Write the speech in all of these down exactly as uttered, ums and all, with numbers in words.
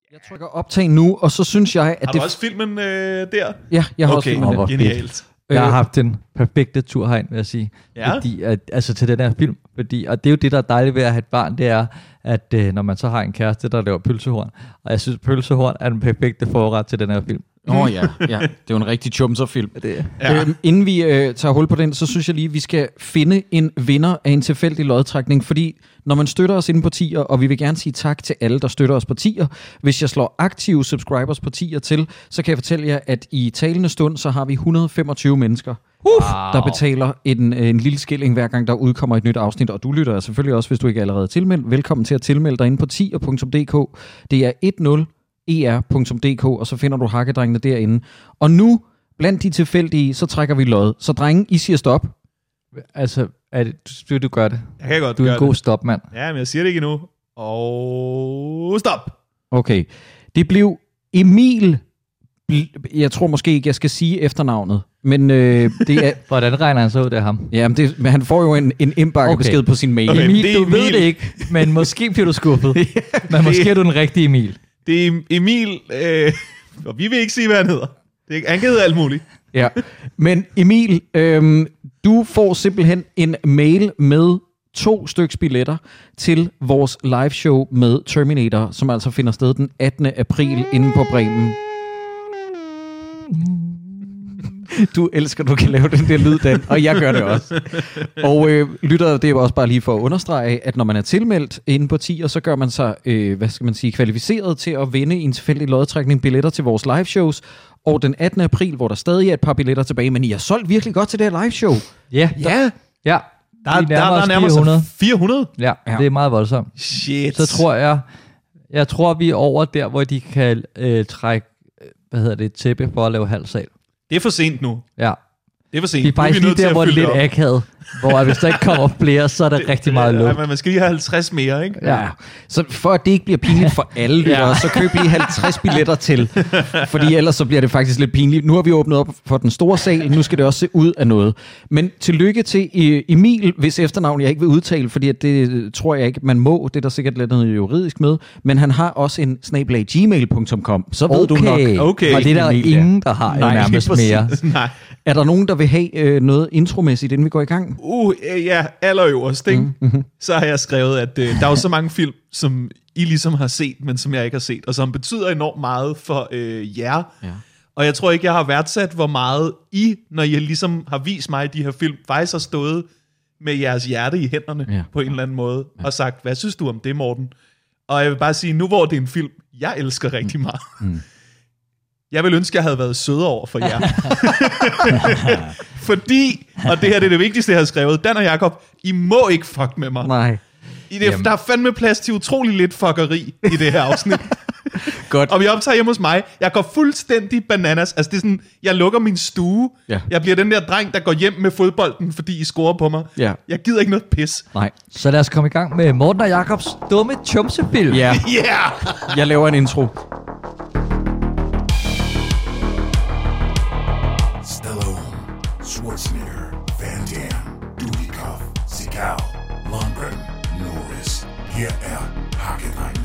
Jeg trykker optag nu, og så synes jeg, at har det... du også filmen øh, der? Ja, jeg har okay, også filmen der. Genialt. Jeg har haft den perfekte tur herind, vil jeg sige. Ja. Fordi, at, altså til den her film. Fordi, og det er jo det, der er dejligt ved at have et barn, det er, at øh, når man så har en kæreste, der laver pølsehorn. Og jeg synes, pølsehorn er den perfekte forret til den her film. Åh oh, ja, ja, det er jo en rigtig chumser-film. Det. Ja. Øhm, inden vi øh, tager hul på den, så synes jeg lige, vi skal finde en vinder af en tilfældig lodtrækning, fordi når man støtter os inde på tier, og vi vil gerne sige tak til alle, der støtter os på tier. Hvis jeg slår aktive subscribers på tier til, så kan jeg fortælle jer, at i talende stund, så har vi et hundrede og femogtyve mennesker, wow. der betaler en, en lille skilling hver gang, der udkommer et nyt afsnit. Og du lytter selvfølgelig også, hvis du ikke er allerede tilmeldt. Velkommen til at tilmelde dig inde på tier punktum d k. Det er ti er punktum d k, og så finder du hakkedrengene derinde. Og nu, blandt de tilfældige, så trækker vi lod. Så drenge, I siger stop. Altså, er det, du, du gør det. Jeg kan godt du er gøre en god det. stopmand. Ja, men jeg siger det ikke endnu. Og stop. Okay. Det blev Emil... Jeg tror måske ikke, jeg skal sige efternavnet. Men øh, det er... Hvordan regner han så ud, det er ham? Ja, men, det, men han får jo en, en indbakkebesked okay. på sin mail. Okay, Emil, Emil, du Emil. ved det ikke, men måske bliver du skuffet. Men måske er du den rigtige Emil. Det er Emil, øh, og vi vil ikke sige, hvad han hedder. Det er, han kan hedde alt muligt. Ja, men Emil, øh, du får simpelthen en mail med to styks billetter til vores live show med Terminator, som altså finder sted den attende april inde på Bremen. Du elsker, du kan lave den der lyd, Dan, og jeg gør det også. Og øh, lytter, det er også bare lige for at understrege, at når man er tilmeldt inde på tier, så gør man sig, øh, hvad skal man sige, kvalificeret til at vinde en tilfældig lodtrækning billetter til vores live shows. Og den attende april, hvor der stadig er et par billetter tilbage, men I har solgt virkelig godt til det her live show. Ja, Ja, ja. der, der, der er nærmere fire hundrede. sig fire hundrede. Ja, Ja. det er meget voldsomt. Shit. Så tror jeg, jeg tror vi er over der, hvor de kan øh, trække, hvad hedder det, et tæppe for at lave halv sal. Det er for sent nu. Ja. Det er for sent. Det er faktisk nu lige der, hvor det er lidt akavet, hvor hvis der ikke kommer flere, så er der rigtig meget luft. Ja, man skal lige have halvtreds mere, ikke? Ja. Så for at det ikke bliver pinligt for alle lyttere, ja. så køb lige halvtreds billetter til. Fordi ellers så bliver det faktisk lidt pinligt. Nu har vi åbnet op for den store sal, nu skal det også se ud af noget. Men tillykke til Emil, hvis efternavn jeg ikke vil udtale, fordi at det tror jeg ikke, man må. Det er der sikkert lidt noget juridisk med. Men han har også en snabel-a gmail punktum com. Så ved Okay. du nok. Okay. Og det er der Emil, ingen, der har jo Nej, nærmest mere. Nej. Er der nogen, der vil have øh, noget intromæssigt, inden vi går i gang? Uh, ja, allerøverst, ikke? Mm-hmm. Så har jeg skrevet, at øh, der er jo så mange film, som I ligesom har set, men som jeg ikke har set, og som betyder enormt meget for øh, jer. Ja. Og jeg tror ikke, jeg har værdsat, hvor meget I, når I ligesom har vist mig de her film, faktisk har stået med jeres hjerte i hænderne ja. på en eller anden måde, ja. og sagt, hvad synes du om det, Morten? Og jeg vil bare sige, nu hvor det er en film, jeg elsker rigtig meget, mm. jeg vil ønske, at jeg havde været sødere over for jer. Fordi, og det her det er det vigtigste, jeg har skrevet, Dan og Jacob, I må ikke fuck med mig. Nej. I det, der er fandme plads til utrolig lidt fuckeri i det her afsnit. Godt. Og vi optager hjemme hos mig. Jeg går fuldstændig bananas. Altså det er sådan, jeg lukker min stue. Ja. Jeg bliver den der dreng, der går hjem med fodbolden, fordi I scorer på mig. Ja. Jeg gider ikke noget pis. Nej. Så lad os komme i gang med Morten og Jacobs dumme chumsefilm. Ja. Yeah! Jeg laver en intro. Stallone, Schwarzenegger, Van Damme, Dudikoff, Seagal, Lundgren, Norris. Her er Hakkedrengene.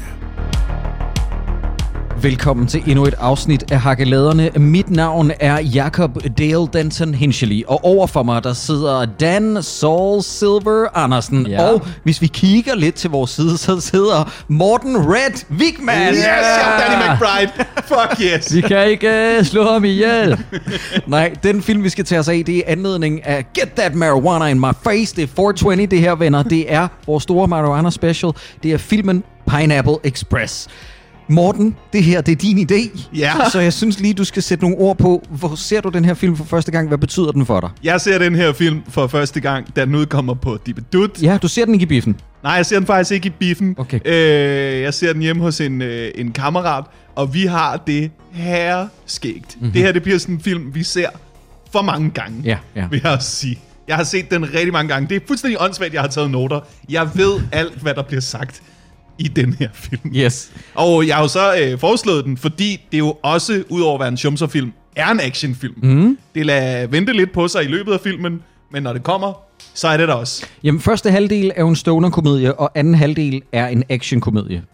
Velkommen til endnu et afsnit af Hakkeladerne. Mit navn er Jacob Dale Denton Hinchley, og overfor mig der sidder Dan Saul Silver Andersen. Ja. Og hvis vi kigger lidt til vores side, så sidder Morten Red Wigman. Yes, jeg er Danny McBride. Fuck yes. Vi kan ikke uh, slå ham ihjel. Nej, den film vi skal tage os af, det er anledning af Get That Marijuana in My Face. Det er fire tyve, det her, venner. Det er vores store marijuana special. Det er filmen Pineapple Express. Morten, det her, det er din idé. Ja. Så jeg synes lige, du skal sætte nogle ord på. Hvor ser du den her film for første gang? Hvad betyder den for dig? Jeg ser den her film for første gang, da den udkommer på Dibedut. Ja, du ser den ikke i biffen. Nej, jeg ser den faktisk ikke i biffen. Okay. Øh, jeg ser den hjemme hos en, øh, en kammerat, og vi har det her skægt. Mm-hmm. Det her, det bliver sådan en film, vi ser for mange gange, Ja, ja. vil jeg også sige. Jeg har set den rigtig mange gange. Det er fuldstændig åndssvagt, jeg har taget noter. Jeg ved alt, hvad der bliver sagt i den her film. Yes. Og jeg har jo så øh, foreslået den, fordi det jo også, udover at være en chumserfilm, er en actionfilm. Mm. Det lader vente lidt på sig i løbet af filmen, men når det kommer, så er det der også. Jamen, første halvdel er jo en stoner-komedie, og anden halvdel er en action-komedie. Ja,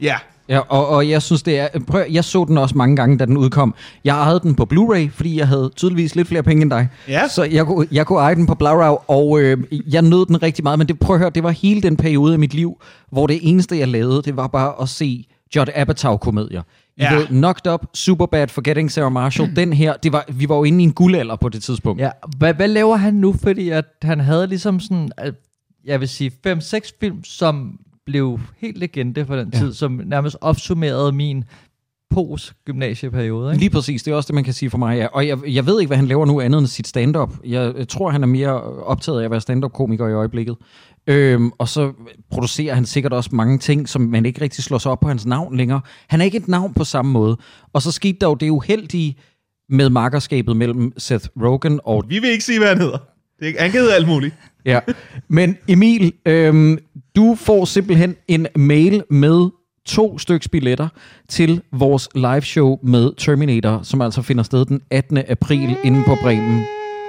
Ja, og, og jeg synes, det er... Prøv, jeg så den også mange gange, da den udkom. Jeg ejede den på Blu-ray, fordi jeg havde tydeligvis lidt flere penge end dig. Ja. Så jeg kunne, jeg kunne eje den på Blu-ray, og øh, jeg nød den rigtig meget. Men det, prøv at høre, det var hele den periode af mit liv, hvor det eneste, jeg lavede, det var bare at se Judd Apatow-komedier. I Ja. ved, Knocked Up, Superbad, Forgetting Sarah Marshall, mm. den her, det var, vi var jo inde i en guldalder på det tidspunkt. Ja, hvad, hvad laver han nu? Fordi at han havde ligesom sådan, at, jeg vil sige, fem seks film, som blev helt legende for den Ja. tid, som nærmest opsummerede min post-gymnasieperiode. Ikke? Lige præcis, det er også det, man kan sige for mig. Ja. Og jeg, jeg ved ikke, hvad han laver nu andet end sit stand-up. Jeg, jeg tror, han er mere optaget af at være stand-up-komiker i øjeblikket. Øhm, og så producerer han sikkert også mange ting, som man ikke rigtig slår sig op på hans navn længere. Han er ikke et navn på samme måde. Og så skete der jo det uheldige med makkerskabet mellem Seth Rogen og... Vi vil ikke sige, hvad han hedder. Det er, han kan hedde alt muligt. Ja, men Emil, øhm, du får simpelthen en mail med to styks billetter til vores liveshow med Terminator, som altså finder sted den attende april inde på Bremen.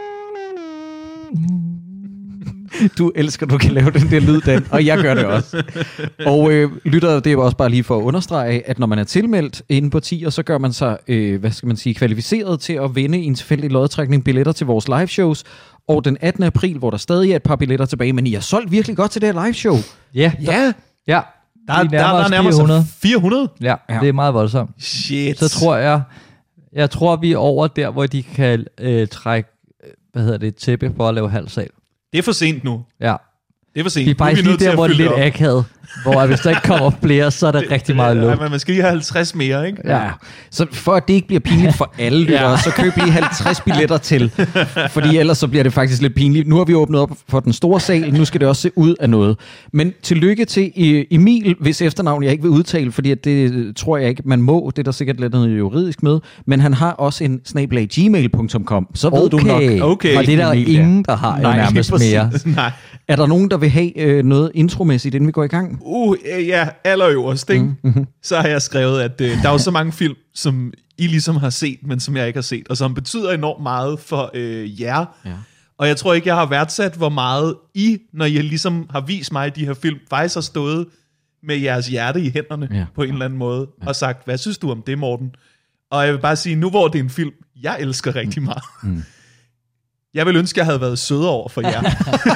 Du elsker, du kan lave den der lyd, Dan, og jeg gør det også. Og øh, lytter, det er jo også bare lige for at understrege, at når man er tilmeldt inde på tier, så gør man sig, øh, hvad skal man sige, kvalificeret til at vinde i en tilfældig lodtrækning billetter til vores liveshows. Og den attende april, hvor der stadig er et par billetter tilbage, men I har solgt virkelig godt til det her liveshow. Ja, Ja, ja. der, Vi der, der er nærmere fire hundrede. sig fire hundrede. Ja, Ja. det er meget voldsomt. Shit. Så tror jeg, jeg tror, vi er over der, hvor de kan øh, trække, øh, hvad hedder det, et tæppe for at lave halv sal. Det er for sent nu. Ja. Det er for sent. Vi er Nu faktisk nødt lige til der, at hvor det er fylde lidt op. akavet, hvor hvis der ikke kommer flere, så er der rigtig meget Ja, luft. men man skal lige have halvtreds mere, ikke? Ja. Så for at det ikke bliver pinligt for alle lyttere, ja. så køb lige halvtreds billetter til. Fordi ellers så bliver det faktisk lidt pinligt. Nu har vi åbnet op for den store sal, nu skal det også se ud af noget. Men tillykke til Emil, hvis efternavn jeg ikke vil udtale, fordi at det tror jeg ikke, man må. Det er der sikkert lidt noget juridisk med. Men han har også en snabel-a gmail punktum com. Så ved Okay. du nok. Okay. Og det er der Emil, ja. ingen, der har jo Nej, nærmest præcis. mere. Nej. Er der nogen, der vil have øh, noget intromæssigt, inden vi går i gang? Uh, ja, allerøverst, ikke? Mm-hmm. Så har jeg skrevet, at øh, der er jo så mange film, som I ligesom har set, men som jeg ikke har set, og som betyder enormt meget for øh, jer. Ja. Og jeg tror ikke, jeg har værdsat, hvor meget I, når I ligesom har vist mig de her film, faktisk har stået med jeres hjerte i hænderne Ja. på en eller anden måde, og sagt, hvad synes du om det, Morten? Og jeg vil bare sige, nu hvor det er en film, jeg elsker rigtig meget. Mm. Jeg vil ønske, at jeg havde været sødere over for jer.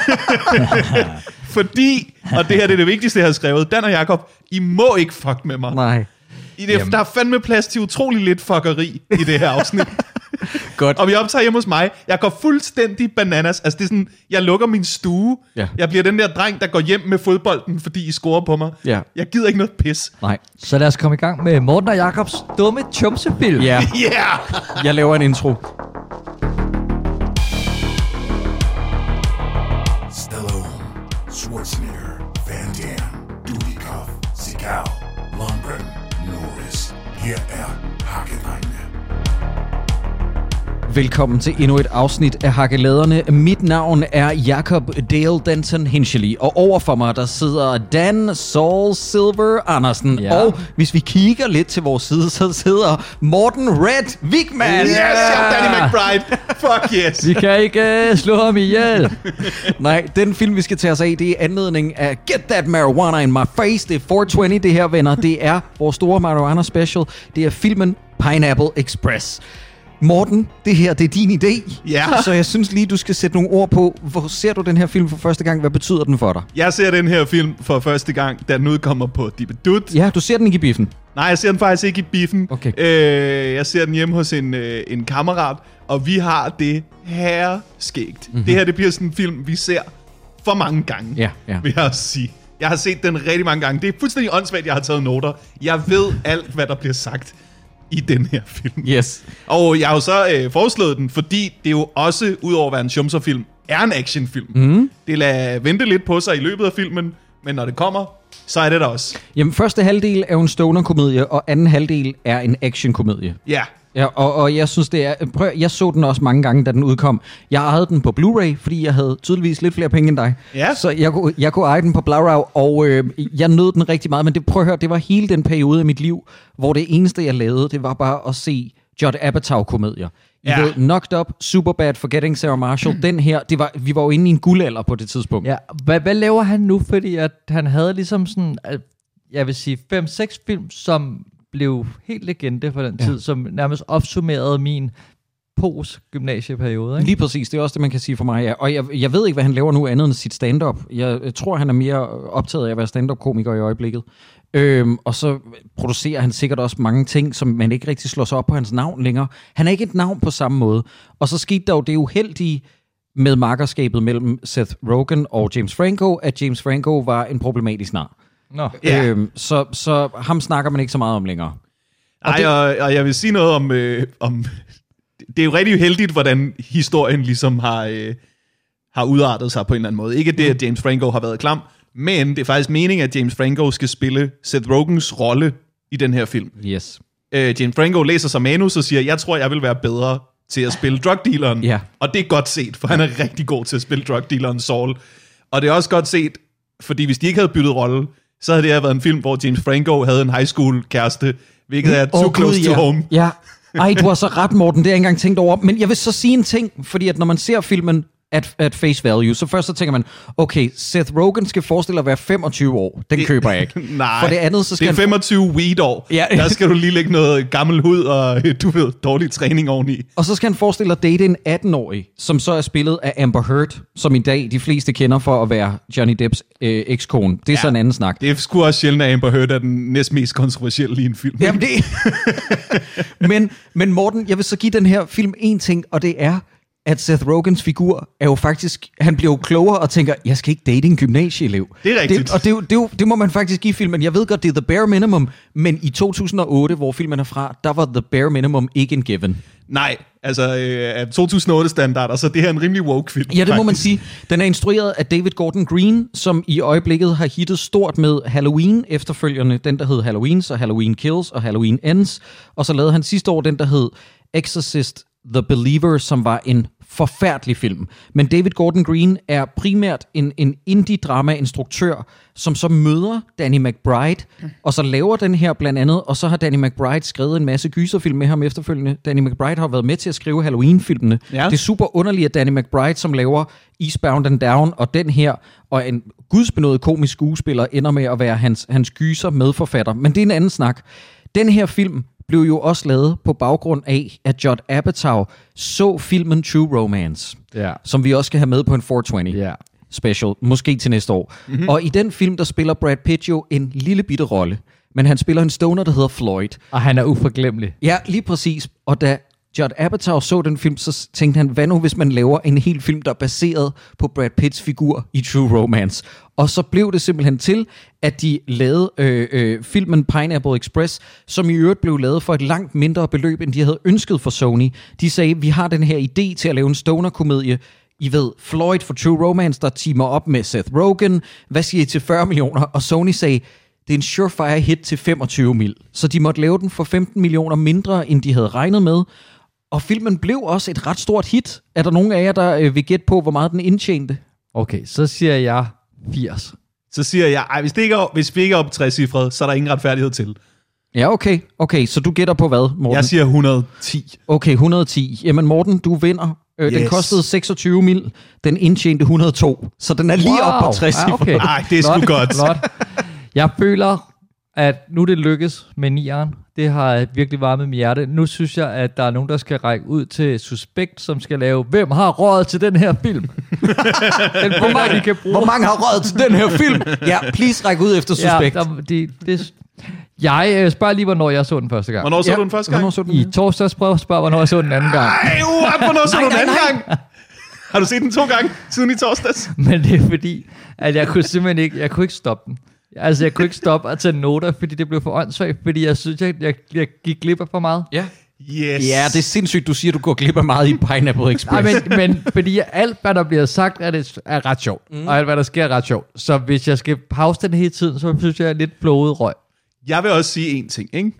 Fordi, og det her det er det vigtigste, jeg har skrevet, Dan og Jacob, I må ikke fuck med mig. Nej. I det, der er fandme plads til utrolig lidt fuckeri i det her afsnit. Godt. Og vi optager hjemme hos mig. Jeg går fuldstændig bananas. Altså det er sådan, jeg lukker min stue. Ja. Jeg bliver den der dreng, der går hjem med fodbolden, fordi I scorer på mig. Ja. Jeg gider ikke noget pis. Nej. Så lad os komme i gang med Morten og Jacobs dumme chumsefilm. Ja, Yeah! jeg laver en intro. Stallone, Schwarzenegger, Van Damme, Dudikoff, Seagal, Lundgren, Norris. Her er Hakkeneine. Velkommen til endnu et afsnit af Hakkeladerne. Mit navn er Jacob Dale Denton Hinchley, og overfor mig der sidder Dan Saul Silver Andersen. Ja. Og hvis vi kigger lidt til vores side, så sidder Morten Red Wigman. Yes, jeg er Danny McBride. Fuck yes. Vi kan ikke uh, slå ham ihjel. Nej, den film, vi skal tage os af, det er anledning af Get That Marijuana in My Face. Det er fire tyve, det her, venner. Det er vores store marijuana special. Det er filmen Pineapple Express. Morten, det her, det er din idé. Ja. Så jeg synes lige, du skal sætte nogle ord på. Hvor ser du den her film for første gang? Hvad betyder den for dig? Jeg ser den her film for første gang, da den udkommer på Dibedut. Ja, du ser den ikke i biffen. Nej, jeg ser den faktisk ikke i biffen. Okay. Øh, jeg ser den hjemme hos en, øh, en kammerat, og vi har det her skægt. Mm-hmm. Det her, det bliver sådan en film, vi ser for mange gange, Ja, ja. vil jeg også sige. Jeg har set den rigtig mange gange. Det er fuldstændig åndssvagt, jeg har taget noter. Jeg ved alt, hvad der bliver sagt i den her film. Yes. Og jeg har jo så øh, foreslået den, fordi det jo også, udover at være en sjumserfilm, er en actionfilm. Mm. Det lader vente lidt på sig i løbet af filmen, men når det kommer, så er det der også. Jamen, første halvdel er jo en stoner-komedie, og anden halvdel er en action-komedie. Ja. Ja, og, og jeg synes, det er... Prøv, jeg så den også mange gange, da den udkom. Jeg ejede den på Blu-ray, fordi jeg havde tydeligvis lidt flere penge end dig. Ja. Så jeg kunne, jeg kunne eje den på Blu-ray, og øh, jeg nød den rigtig meget. Men det, prøv at høre, det var hele den periode af mit liv, hvor det eneste, jeg lavede, det var bare at se Judd Apatow-komedier. I Ja. ved, Knocked Up, Superbad, Forgetting Sarah Marshall, mm. den her, det var, vi var jo inde i en guldalder på det tidspunkt. Ja, hvad, hvad laver han nu? Fordi at han havde ligesom sådan, at, jeg vil sige, fem seks film, som blev helt legende for den ja. tid, som nærmest opsummerede min post-gymnasieperiode. Ikke? Lige præcis, det er også det, man kan sige for mig. Ja. Og jeg, jeg ved ikke, hvad han laver nu andet end sit stand-up. Jeg, jeg tror, han er mere optaget af at være stand-up-komiker i øjeblikket. Øhm, og så producerer han sikkert også mange ting, som man ikke rigtig slår sig op på hans navn længere. Han er ikke et navn på samme måde. Og så skete der jo det uheldige med makkerskabet mellem Seth Rogen og James Franco, at James Franco var en problematisk nar. Nå. Yeah. Øhm, så, så ham snakker man ikke så meget om længere. Og Ej, det... og, og jeg vil sige noget om... Øh, om det er jo rigtig heldigt, hvordan historien ligesom har, øh, har udartet sig på en eller anden måde. Ikke det, at James Franco har været klam, men det er faktisk meningen, at James Franco skal spille Seth Rogens rolle i den her film. Yes. Øh, James Franco læser sig manus og siger, jeg tror, jeg vil være bedre til at spille drugdealeren. Ja. Og det er godt set, for han er rigtig god til at spille drugdealeren Saul. Og det er også godt set, fordi hvis de ikke havde byttet rolle, så havde det her været en film, hvor James Franco havde en high school kæreste, hvilket er too oh, close God, to ja. home. Ja. Ej, du har så ret, Morten, det har jeg ikke engang tænkt over. Men jeg vil så sige en ting, fordi at når man ser filmen at, at face value, så først så tænker man, okay, Seth Rogen skal forestille at være femogtyve år. Den det, køber jeg ikke. Nej, for det andet, så skal det er femogtyve weed-år. Ja. Der skal du lige lægge noget gammel hud og, du ved, dårlig træning oveni. Og så skal han forestille at date en atten-årig, som så er spillet af Amber Heard, som i dag de fleste kender for at være Johnny Depps øh, ekskone. Det er ja, så en anden snak. Det er sgu også sjældent, at Amber Heard er den næst mest kontroversielle i en film. Jamen det... men, men Morten, jeg vil så give den her film en ting, og det er, at Seth Rogens figur er jo faktisk, han bliver jo klogere og tænker, jeg skal ikke date en gymnasieelev. Det er rigtigt. Det, og det, det, det, det må man faktisk give filmen. Jeg ved godt, det er the bare minimum, men i to tusind og otte, hvor filmen er fra, der var the bare minimum ikke en given. Nej, altså øh, af to tusind og otte-standarder, så det her er en rimelig woke film. Ja, det faktisk. må man sige. Den er instrueret af David Gordon Green, som i øjeblikket har hittet stort med Halloween, efterfølgende den, der hed Halloween, så Halloween Kills og Halloween Ends. Og så lavede han sidste år den, der hed Exorcist The Believer, som var en forfærdelig film. Men David Gordon Green er primært en, en indie-drama-instruktør, som så møder Danny McBride, og så laver den her blandt andet, og så har Danny McBride skrevet en masse gyserfilm med ham efterfølgende. Danny McBride har været med til at skrive Halloween-filmene. Ja. Det er super underligt, at Danny McBride, som laver Eastbound and Down, og den her, og en gudsbenået komisk skuespiller, ender med at være hans, hans gyser-medforfatter. Men det er en anden snak. Den her film blev jo også lavet på baggrund af, at Judd Apatow så filmen True Romance, ja. som vi også skal have med på en fire tyve ja. special, måske til næste år. Mm-hmm. Og i den film, der spiller Brad Pitt jo en lille bitte rolle, men han spiller en stoner, der hedder Floyd. Og han er uforglemmelig. Ja, lige præcis. Og da Judd Apatow så den film, så tænkte han, hvad nu hvis man laver en hel film, der er baseret på Brad Pitts figur i True Romance? Og så blev det simpelthen til, at de lavede øh, øh, filmen Pineapple Express, som i øvrigt blev lavet for et langt mindre beløb, end de havde ønsket for Sony. De sagde, vi har den her idé til at lave en stoner-komedie. I ved, Floyd for True Romance, der teamer op med Seth Rogen. Hvad siger I til fyrre millioner? Og Sony sagde, det er en surefire hit til femogtyve mil. Så de måtte lave den for femten millioner mindre, end de havde regnet med. Og filmen blev også et ret stort hit. Er der nogen af jer, der øh, vil gætte på, hvor meget den indtjente? Okay, så siger jeg firs. Så siger jeg, ej, hvis, det ikke er, hvis vi ikke er op tres-cifret, så er der ingen retfærdighed til. Ja, okay. Okay, så du gætter på hvad, Morten? Jeg siger et hundrede og ti. Okay, et hundrede og ti. Jamen Morten, du vinder. Øh, yes. Den kostede seksogtyve mil. Den indtjente et hundrede og to. Så den er lige wow. op på tres-cifret. Ja, okay. Nej, det er sgu godt. Jeg føler, at nu det lykkes med nieren. Det har virkelig varmet mit hjerte. Nu synes jeg, at der er nogen, der skal række ud til Suspekt, som skal lave, hvem har råd til den her film? den hvor, mange, kan bruge. Hvor mange har råd til den her film? Ja, please række ud efter Suspekt. Ja, der, det, det, jeg øh, spørger lige, hvornår jeg så den første gang. Hvornår så ja, du den første gang? Så den? I torsdags prøv at spørge, hvornår jeg så den anden gang. Ej, uh, hvornår så du den anden gang? Har du set den to gange siden i torsdags? Men det er fordi, at jeg kunne simpelthen ikke, jeg kunne ikke stoppe den. Altså, jeg kunne ikke stoppe at tage noter, fordi det blev for åndssvagt, fordi jeg synes, jeg, jeg, jeg gik glip af for meget. Ja. Yes. Ja, det er sindssygt, du siger, du går glip af meget i Pineapple Express. Nej, men, men fordi alt, hvad der bliver sagt, er, det, er ret sjovt. Mm. Og alt, hvad der sker, er ret sjovt. Så hvis jeg skal pause den hele tiden, så synes jeg, jeg er lidt blodet røg. Jeg vil også sige en ting, ikke?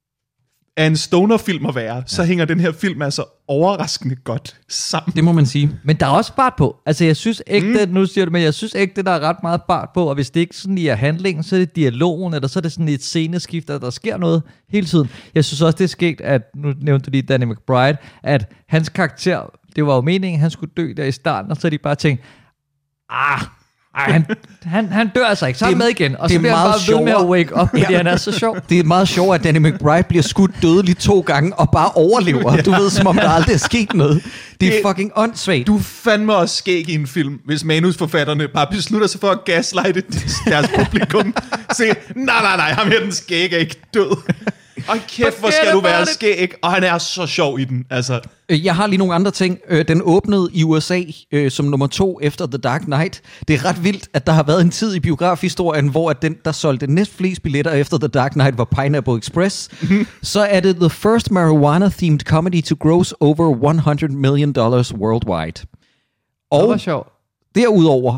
Af en stoner-film at være, ja. Så hænger den her film altså overraskende godt sammen. Det må man sige. Men der er også fart på. Altså jeg synes ægte, mm. nu siger du, men jeg synes ægte, der er ret meget fart på, og hvis det ikke sådan lige er handlingen, så er det dialogen, eller så er det sådan et sceneskift, at der sker noget hele tiden. Jeg synes også, det er sket, at, nu nævnte du lige Danny McBride, at hans karakter, det var jo meningen, han skulle dø der i starten, og så er de bare tænkt, ah, Ej, han, han, han dør altså ikke. Så er han med igen, og det så er bliver han meget bare ved med at sjovere. wake up, fordi Ja. han er så sjov. Det er meget sjovt, at Danny McBride bliver skudt dødeligt to gange og bare overlever. Du ved, som om der aldrig er sket noget. Det er Det- fucking åndssvagt. Du fandme også skæg i en film, hvis manusforfatterne bare beslutter sig for at gaslighte deres publikum. Så nej, nej, nej, ham her den skæg er ikke død. Og kæft, hvor skal du være skæg. Og han er så sjov i den, altså. Jeg har lige nogle andre ting. Den åbnede i U S A øh, som nummer to efter The Dark Knight. Det er ret vildt, at der har været en tid i biografhistorien, hvor at den, der solgte næst flest billetter efter The Dark Knight, var Pineapple Express. Så er det the first marijuana-themed comedy to gross over hundrede million dollars worldwide. Det var Og sjovt. derudover,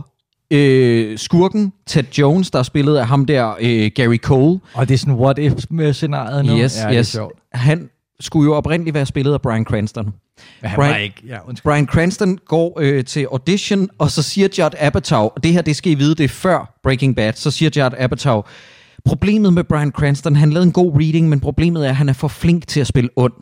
øh, skurken Ted Jones, der er spillet af ham der, øh, Gary Cole. Og det er sådan what if-scenariet nu. Yes, ja, det er yes. sjovt. Han skulle jo oprindeligt være spillet af Bryan Cranston. Men han Brian- var ikke... Ja, undskyld. Bryan Cranston går øh, til audition, og så siger Judd Apatow, og det her, det skal I vide, det er før Breaking Bad, så siger Judd Apatow, problemet med Bryan Cranston, han lavede en god reading, men problemet er, at han er for flink til at spille ond.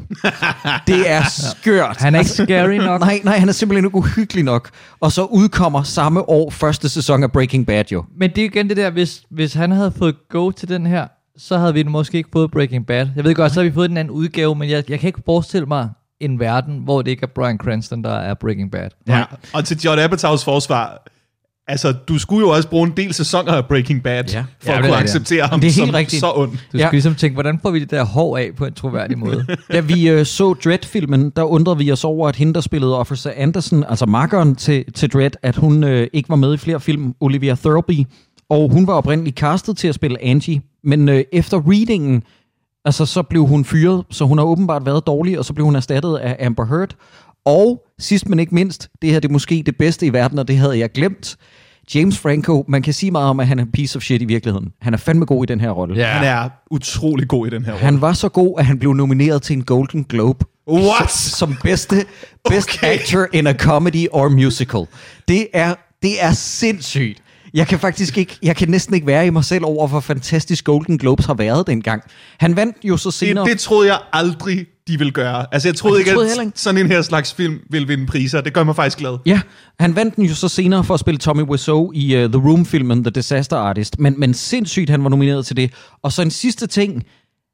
Det er skørt. Han er ikke scary nok. Nej, nej, han er simpelthen ikke uhyggelig nok. Og så udkommer samme år første sæson af Breaking Bad jo. Men det er igen det der, hvis, hvis han havde fået go til den her, så havde vi måske ikke fået Breaking Bad. Jeg ved godt, så har vi fået en anden udgave, men jeg, jeg kan ikke forestille mig en verden, hvor det ikke er Bryan Cranston, der er Breaking Bad. Ja. Og til Judd Apatows forsvar, altså, du skulle jo også bruge en del sæsoner af Breaking Bad, Ja. for Ja, at det kunne er det. acceptere ham Det er helt som rigtigt. så ond. Du skal Ja. ligesom tænke, hvordan får vi det der hår af på en troværdig måde? Da vi øh, så Dredd-filmen, der undrede vi os over, at hende, der spillede Officer Anderson, altså makkeren til, til Dredd, at hun øh, ikke var med i flere film, Olivia Thirlby, og hun var oprindeligt castet til at spille Angie, men øh, efter readingen, altså så blev hun fyret, så hun har åbenbart været dårlig, og så blev hun erstattet af Amber Heard, og sidst men ikke mindst, det her det er måske det bedste i verden, og det havde jeg glemt, James Franco, man kan sige meget om, at han er en piece of shit i virkeligheden. Han er fandme god i den her rolle. Ja. Han er utrolig god i den her rolle. Han var så god, at han blev nomineret til en Golden Globe. What? Som bedste best Okay. actor in a comedy or musical. Det er, det er sindssygt. Jeg kan faktisk ikke, jeg kan næsten ikke være i mig selv over, hvor fantastisk Golden Globes har været dengang. Han vandt jo så senere... Det, det troede jeg aldrig, de ville gøre. Altså, jeg troede det ikke, troede jeg heller at ikke. sådan en her slags film ville vinde priser. Det gør mig faktisk glad. Ja, han vandt den jo så senere for at spille Tommy Wiseau i uh, The Room-filmen The Disaster Artist. Men, men sindssygt, han var nomineret til det. Og så en sidste ting,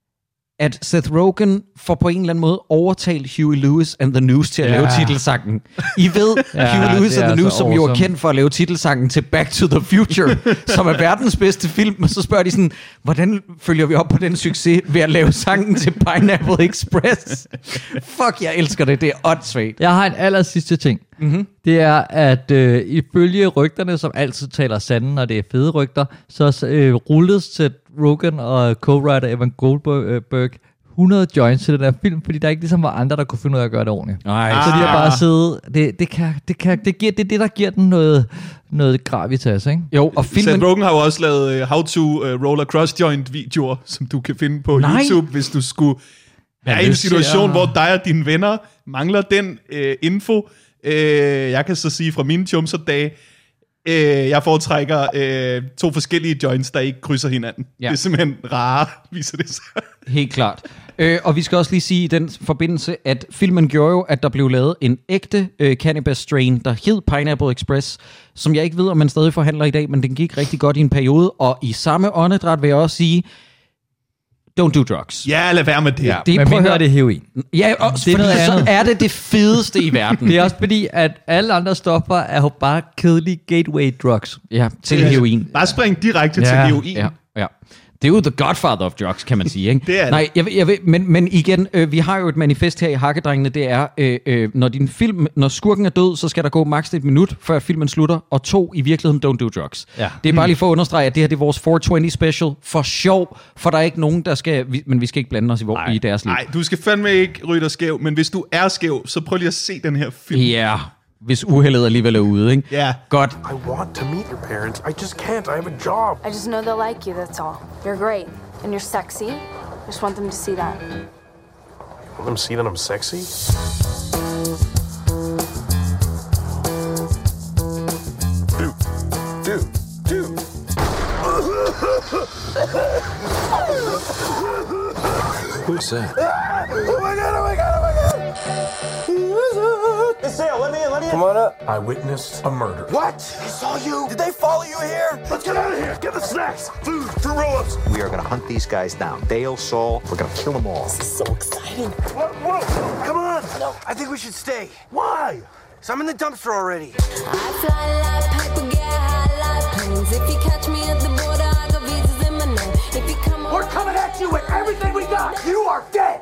at Seth Rogen får på en eller anden måde overtalt Huey Lewis and the News til at Ja. lave titelsangen. I ved, Ja, Huey Lewis det and er the News, så som jo er awesome. kendt for at lave titelsangen til Back to the Future, som er verdens bedste film, og så spørger de sådan, hvordan følger vi op på den succes ved at lave sangen til Pineapple Express? Fuck, jeg elsker det, det er åndssvagt. Jeg har en aller sidste ting. Mm-hmm. Det er, at øh, ifølge rygterne, som altid taler sande, når det er fede rygter, så øh, rulles Seth Rogen og co-writer Evan Goldberg hundrede joints til den der film, fordi der ikke ligesom var andre, der kunne finde ud af at gøre det ordentligt. Nej, Så de har bare siddet... Det, det, kan, det, kan, det, giver, det er det, der giver den noget, noget gravitas, ikke? Jo, og filmen... Seth Rogen har jo også lavet uh, how to uh, roll a cross joint videoer, som du kan finde på Nej. YouTube, hvis du skulle være i en lyst til situation, at- hvor dig og dine venner mangler den uh, info. Uh, jeg kan så sige fra mine chumser-dage, uh, jeg foretrækker uh, to forskellige joints, der ikke krydser hinanden. Ja. Det er simpelthen rare, viser det sig. Helt klart. Øh, og vi skal også lige sige i den forbindelse, at filmen gjorde jo, at der blev lavet en ægte øh, cannabis strain, der hed Pineapple Express, som jeg ikke ved, om man stadig forhandler i dag, men den gik rigtig godt i en periode, og i samme åndedræt vil jeg også sige, don't do drugs. Ja, lad være med det. Ja, Det er- men prøv at mindre høre- er det heroin. Ja, og Det er noget fordi så andet. er det det fedeste i verden. Det er også fordi, at alle andre stoffer er jo bare kedelige gateway drugs. Ja, til heroin. Bare spring direkte Ja. til heroin. Ja, ja. Det er jo the godfather of drugs, kan man sige, ikke? Det er det. Nej, jeg, ved- jeg ved, men, men igen, øh, vi har jo et manifest her i Hakkedrengene, det er, øh, øh, når din film, når skurken er død, så skal der gå maks et minut, før filmen slutter, og to, i virkeligheden, don't do drugs. Ja. Det er bare lige for at understrege, at det her det er vores fire tyve special, for sjov, for der er ikke nogen, der skal, vi, men vi skal ikke blande os i, hvor, i deres liv. Nej, du skal fandme ikke ryge dig skæv, men hvis du er skæv, så prøv lige at se den her film. Ja, hvis uheldet alligevel er ude, ikke? Ja. Godt. I want to meet your parents. I just can't. I have a job. I just know they'll like you, that's all. You're great. And you're sexy. I just want them to see that. Let them see that I'm sexy. Dude, dude, dude. Who's that? Oh my god, oh my god, oh my god! Hey, Sale, let me in, let me in. Come on up. I witnessed a murder. What? They saw you? Did they follow you here? Let's get out of here. Get the snacks, food, two roll-ups. We are going to hunt these guys down. Dale, Saul, we're going to kill them all. This is so exciting. Whoa, whoa, come on. No, I think we should stay. Why? Because I'm in the dumpster already. I fly like paper, get high like planes. If you catch me at the border, I got visas in my name. If you come on, We're coming at you with everything we got. You are dead.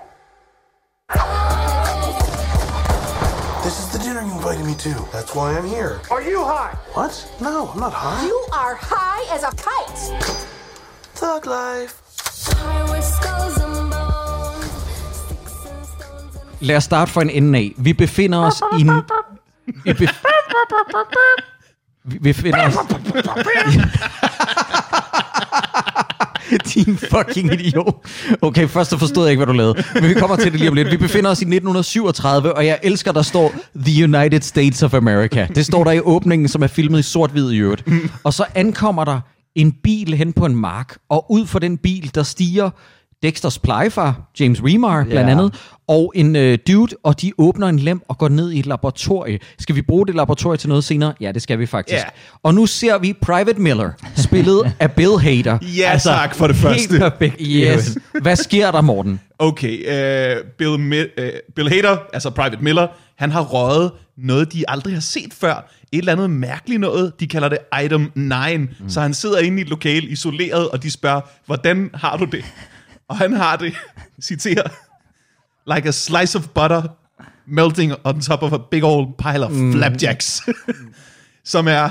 This is the dinner you invited me to. That's why I'm here. Are you high? What? No, I'm not high. You are high as a kite. Thug life. high with skulls and bones. Sticks and stones and... Lad os starte for en ende af. Vi befinder os i en... Vi, bef... vi befinder os... Din fucking idiot. Okay, først så forstod jeg ikke, hvad du lavede. Men vi kommer til det lige om lidt. Vi befinder os i nitten syvogtredive, og jeg elsker, der står The United States of America. Det står der i åbningen, som er filmet i sort-hvid i øvrigt. Og så ankommer der en bil hen på en mark, og ud for den bil, der stiger Dexters plejefar, James Remar blandt Ja. andet, og en øh, dude, og de åbner en lem og går ned i et laboratorie. Skal vi bruge det laboratorie til noget senere? Ja, det skal vi faktisk. Ja. Og nu ser vi Private Miller, spillet af Bill Hader. Ja, altså, tak for det første. Helt perfekt. Yes. Hvad sker der, Morten? Okay, uh, Bill, Mi- uh, Bill Hader, altså Private Miller, han har røget noget, de aldrig har set før. Et eller andet mærkeligt noget. De kalder det Item ni. Mm. Så han sidder inde i et lokale isoleret, og de spørger, hvordan har du det? Og han har det, citerer, like a slice of butter melting on top of a big old pile of mm. flapjacks. Som er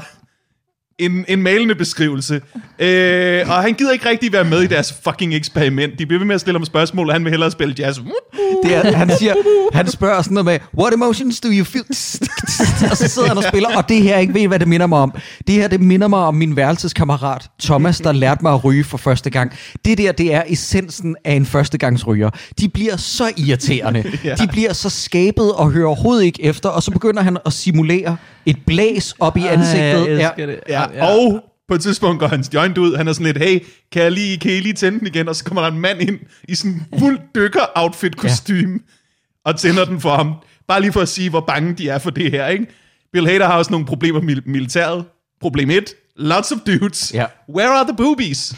en, en malende beskrivelse. Øh, og han gider ikke rigtig være med i deres fucking eksperiment. De bliver ved med at stille ham spørgsmål, og han vil hellere spille jazz. Det er, han siger, han spørger sådan noget med, what emotions do you feel? Og så sidder han og spiller, og det her, ikke ved, hvad det minder mig om. Det her, det minder mig om min værelseskammerat, Thomas, der lærte mig at ryge for første gang. Det der, det er essensen af en førstegangsryger. De bliver så irriterende. Ja. De bliver så skabet og hører overhovedet ikke efter, og så begynder han at simulere et blæs op i ansigtet. Ej, jeg elsker det. Ja, og på et tidspunkt går hans joint ud. Han er sådan lidt, hey, kan jeg lige, kan I lige tænde den igen? Og så kommer der en mand ind i sådan en fuld dykker-outfit-kostyme ja. og tænder den for ham. Bare lige for at sige, hvor bange de er for det her, ikke? Bill Hader har også nogle problemer med militæret. Problem et, lots of dudes. Ja. Where are the boobies?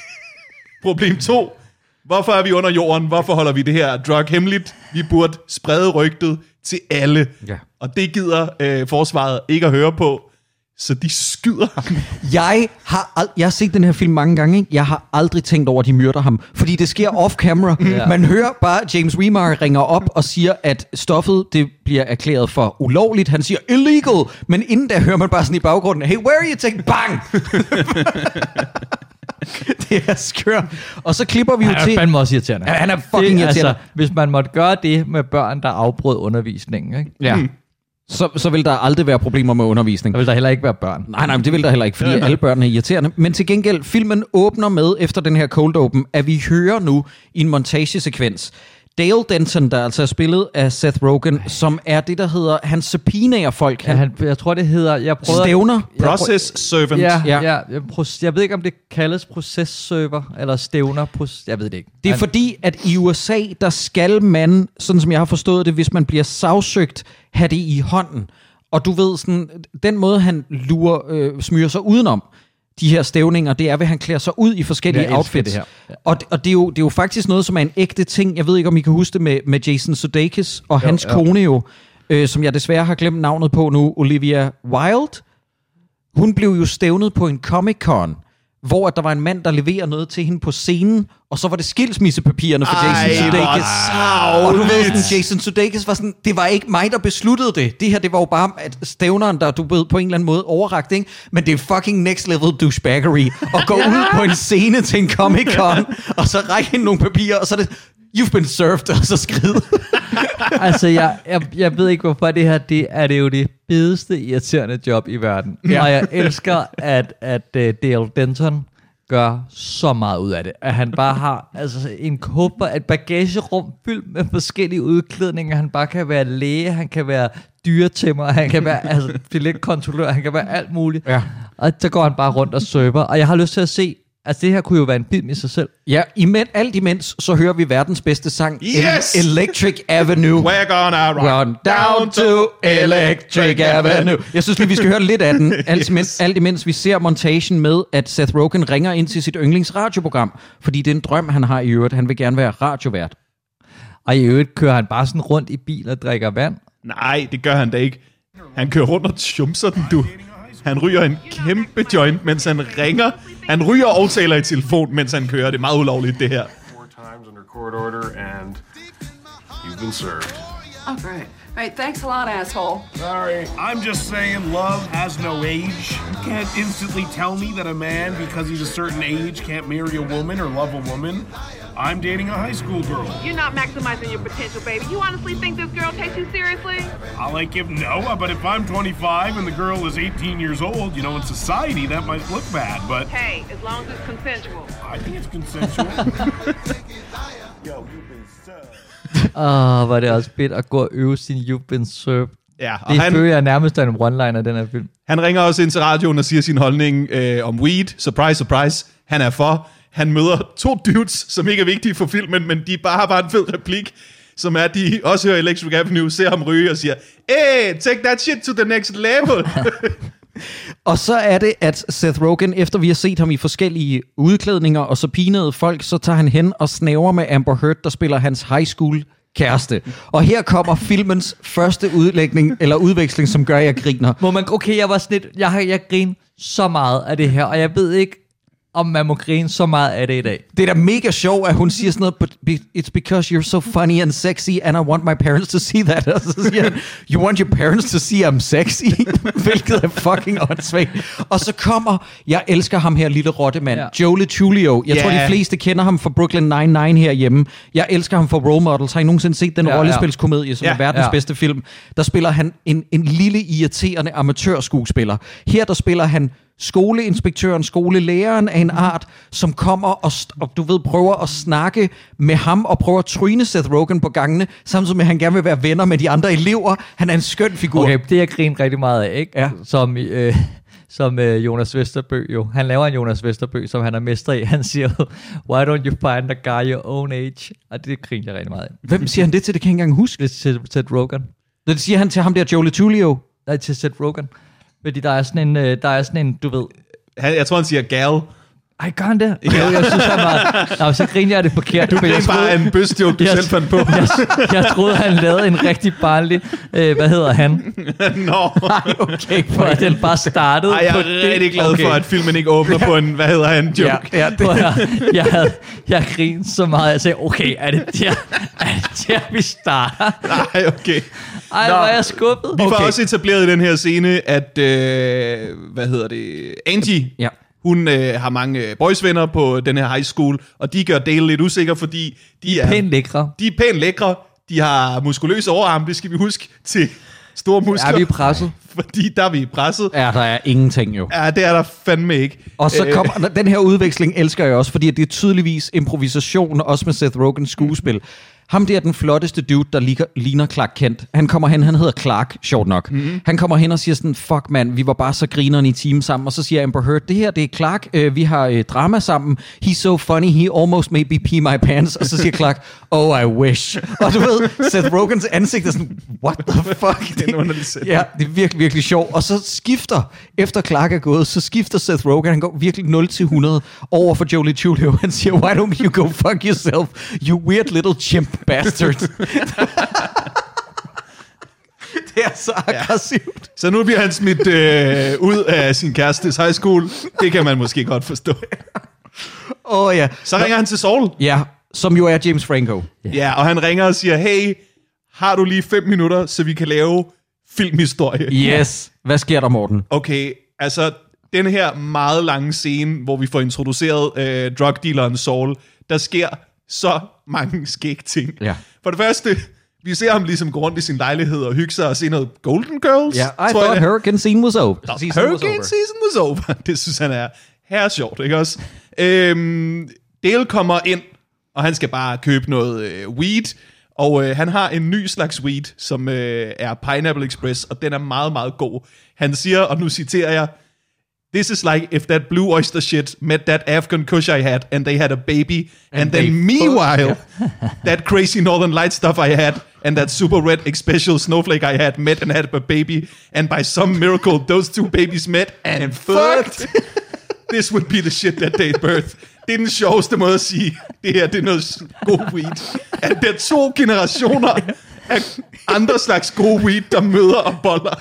Problem to, hvorfor er vi under jorden? Hvorfor holder vi det her drug hemmeligt? Vi burde sprede rygtet til alle. Ja. Og det gider øh, forsvaret ikke at høre på. Så de skyder ham. Jeg har, ald- jeg har set den her film mange gange. Ikke? Jeg har aldrig tænkt over, at de myrder ham. Fordi det sker off-camera. Ja. Man hører bare, James Remar ringer op og siger, at stoffet det bliver erklæret for ulovligt. Han siger, illegal. Men inden der hører man bare sådan i baggrunden, hey, where are you taking? Bang! Det er skørt. Og så klipper vi jo Han er til... fandme også irriterende. Ja, han er fucking det, irriterende. Altså, hvis man måtte gøre det med børn, der afbrød undervisningen, ikke? Ja. Så, så vil der aldrig være problemer med undervisning. Der vil der heller ikke være børn. Nej, nej, det vil der heller ikke, fordi alle børn er irriterende. Men til gengæld, filmen åbner med, efter den her cold open, at vi hører nu i en montagesekvens, Dale Denton, der altså er spillet af Seth Rogen, som er det, der hedder, han subpoenaer folk. Han Ja, han, jeg tror, det hedder... Jeg prøvede, stævner. Process servant. Ja, Ja. ja. Jeg, proces, jeg ved ikke, om det kaldes processerver, eller stævner. Proces, jeg ved det ikke. Det er Han- fordi, at i U S A, der skal man, sådan som jeg har forstået det, hvis man bliver sagsøgt, have det i hånden. Og du ved, sådan, den måde, han lurer, øh, smyrer sig udenom de her stævninger, det er ved, at han klæder sig ud i forskellige Jeg elsker outfits. det her. Ja. Og, og det, er jo, det er jo faktisk noget, som er en ægte ting. Jeg ved ikke, om I kan huske det med, med Jason Sudeikis og Jo, hans jo. kone jo, øh, som jeg desværre har glemt navnet på nu, Olivia Wilde. Hun blev jo stævnet på en Comic-Con, hvor der var en mand, der leverer noget til hende på scenen, og så var det skilsmissepapirerne for Ej, Jason Sudeikis. hvor Og du ved, tarveligt. sådan, Jason Sudeikis var sådan, det var ikke mig, der besluttede det. Det her, det var jo bare at stævneren, der du ved, på en eller anden måde overrakt, ikke? Men det er fucking next level douchebaggery at gå ud på en scene til en Comic-Con, og så række hende nogle papirer, og så er det, you've been served, og så skride. Altså, jeg, jeg, jeg ved ikke, hvorfor det her, det er det jo det bedste irriterende job i verden. Ja. Og jeg elsker, at, at uh, Dale Denton gør så meget ud af det. At han bare har altså, en kuffer, et bagagerum fyldt med forskellige udklædninger. Han bare kan være læge, han kan være dyretæmmer, han kan være altså, billetkontrollør, han kan være alt muligt. Ja. Og så går han bare rundt og server. Og jeg har lyst til at se Altså, det her kunne jo være en film i sig selv. Ja, imens, alt imens, så hører vi verdens bedste sang, Yes! Electric Avenue. We're gonna run, Run down to Electric Avenue. Jeg synes lige, vi skal høre lidt af den, alt imens, alt imens vi ser montagen med, at Seth Rogen ringer ind til sit yndlingsradioprogram, fordi det er en drøm, han har i øvrigt. Han vil gerne være radiovært. Og i øvrigt kører han bare sådan rundt i bil og drikker vand. Nej, det gør han da ikke. Han kører rundt og chumser den, du. Han ryger en kæmpe joint, mens han ringer. Han ryger og taler i telefon, mens han kører. Det er meget ulovligt, det her. Four times under court order, and you've been served. Oh, great. Right, thanks a lot, asshole. Sorry. I'm just saying love has no age. You can't instantly tell me that a man, because he's a certain age, can't marry a woman or love a woman. I'm dating a high school girl. You're not maximizing your potential, baby. You honestly think this girl takes you seriously? I'll like if no, but if I'm twenty-five and the girl is eighteen years old, you know, in society that might look bad, but... Hey, as long as it's consensual. I think it's consensual. Yo, you've been served. Åh, oh, var det også fedt at gå og øve sin You've Been Served. Ja, og det han, føler jeg nærmest er en one-liner af den her film. Han ringer også ind til radioen og siger sin holdning øh, om weed. Surprise, surprise. Han er for. Han møder to dudes, som ikke er vigtige for filmen, men de bare har bare en fed replik, som er, at de også hører Electric Avenue, ser ham ryge og siger, hey, take that shit to the next level. Og så er det, at Seth Rogen, efter vi har set ham i forskellige udklædninger og så pinede folk, så tager han hen og snæver med Amber Heard, der spiller hans high school kæreste. Og her kommer filmens første udlægning, eller udveksling, som gør, at jeg griner. Må man, okay, jeg var sådan lidt, jeg har jeg griner så meget af det her, og jeg ved ikke, om man må grine så meget af det i dag. Det er da mega sjovt, at hun siger sådan noget, but it's because you're so funny and sexy, and I want my parents to see that. Og så siger han, you want your parents to see I'm sexy? Hvilket er fucking åndssvagt. Og så kommer, jeg elsker ham her, lille rottemand, ja. Joe Lituglio. Jeg yeah. tror, de fleste kender ham fra Brooklyn Nine-Nine herhjemme. Jeg elsker ham fra Role Models. Har I nogensinde set den ja, rollespilskomedie, som ja. er verdens ja. bedste film? Der spiller han en, en lille, irriterende amatørskuespiller. Her der spiller han skoleinspektøren, skolelæreren af en art, som kommer og, og du ved, prøver at snakke med ham og prøver at tryne Seth Rogen på gangene, samtidig med, at han gerne vil være venner med de andre elever. Han er en skøn figur. Okay, det jeg griner rigtig meget af, ikke? Ja. Som, øh, som øh, Jonas Vesterbø jo. Han laver en Jonas Vesterbø, som han er mester i. Han siger, why don't you find a guy your own age? Og det griner jeg rigtig meget af. Hvem siger han det til? Det kan jeg ikke engang huske. Det er til Seth Rogen. Det siger han til ham der, Joe Lituglio. Nej, til Seth Rogen. Fordi der er sådan en, der er sådan en, du ved... Han, jeg tror, han siger gal. Ej, gør han det? Ja. Jeg synes, han var... Nå, så griner jeg det forkert. Du griner bare en bøsjoke, du jeg, selv fandt på. jeg, jeg troede, han lavede en rigtig barnlig... Øh, hvad hedder han? Nå. Ej, okay. For at den bare startede Ej, jeg på er det. rigtig glad okay. for, at filmen ikke åbner ja. på en, hvad hedder han, joke. Ja, ja, det. jeg, jeg, havde, jeg grinede så meget, jeg sagde, okay, er det der, er det der vi starter? Nej, okay. Ej, hvor er jeg skubbet. Vi okay. får også etableret i den her scene, at, øh, hvad hedder det, Angie... Ja. Hun øh, har mange boysvenner på den her high school, og de gør Dale lidt usikker, fordi de, de er, er pænt lækre. De er pænt lækre. De har muskuløse overarme, det skal vi huske, til store muskler. Er vi presset? Fordi der er vi presset. Ja, der er ingenting jo. Ja, det er der fandme ikke. Og så kommer den her udveksling, elsker jeg også, fordi det er tydeligvis improvisation, også med Seth Rogens skuespil. Ham der er den flotteste dude, der ligger, ligner Clark Kent. Han kommer hen, han hedder Clark, sjovt nok. Mm-hmm. Han kommer hen og siger sådan, fuck mand, vi var bare så grinerne i team sammen. Og så siger Amber Heard, det her, det er Clark, øh, vi har øh, drama sammen. He's so funny, he almost made me pee my pants. Og så siger Clark, oh, I wish. Og du ved, Seth Rogens ansigt er sådan, what the fuck? Det er underligt. Ja, det er virkelig, virkelig sjovt. Og så skifter, efter Clark er gået, så skifter Seth Rogen, han går virkelig nul til hundrede over for Joe Lituglio. Han siger, why don't you go fuck yourself, you weird little chimp bastard. Det er så aggressivt. Ja. Så nu bliver han smidt øh, ud af sin kærestes high school. Det kan man måske godt forstå. Åh oh, ja. Så ringer han til Saul. Ja, som jo er James Franco. Yeah. Ja, og han ringer og siger, hey, har du lige fem minutter, så vi kan lave filmhistorie? Yes. Hvad sker der, Morten? Okay, altså den her meget lange scene, hvor vi får introduceret øh, drugdealeren Saul, der sker så mange skæg ting. Ja. For det første, vi ser ham ligesom gå rundt i sin lejlighed og hygge sig og se noget Golden Girls. Ja, yeah, I thought Hurricane Scene was over. Season Hurricane was over. Season was over. Det synes han er her sjovt, ikke også? Øhm, Dale kommer ind, og han skal bare købe noget øh, weed, og øh, han har en ny slags weed, som øh, er Pineapple Express, og den er meget, meget god. Han siger, og nu citerer jeg, This is like if that blue oyster shit met that Afghan kush I had, and they had a baby, and, and then meanwhile, that crazy Northern Light stuff I had, and that super red special snowflake I had met and had a baby, and by some miracle, those two babies met and, and fucked. This would be the shit that day birth. Det er den sjoveste måde at sige, det her, det er noget god weed. At der er to generationer af andre slags god weed, der møder og boller.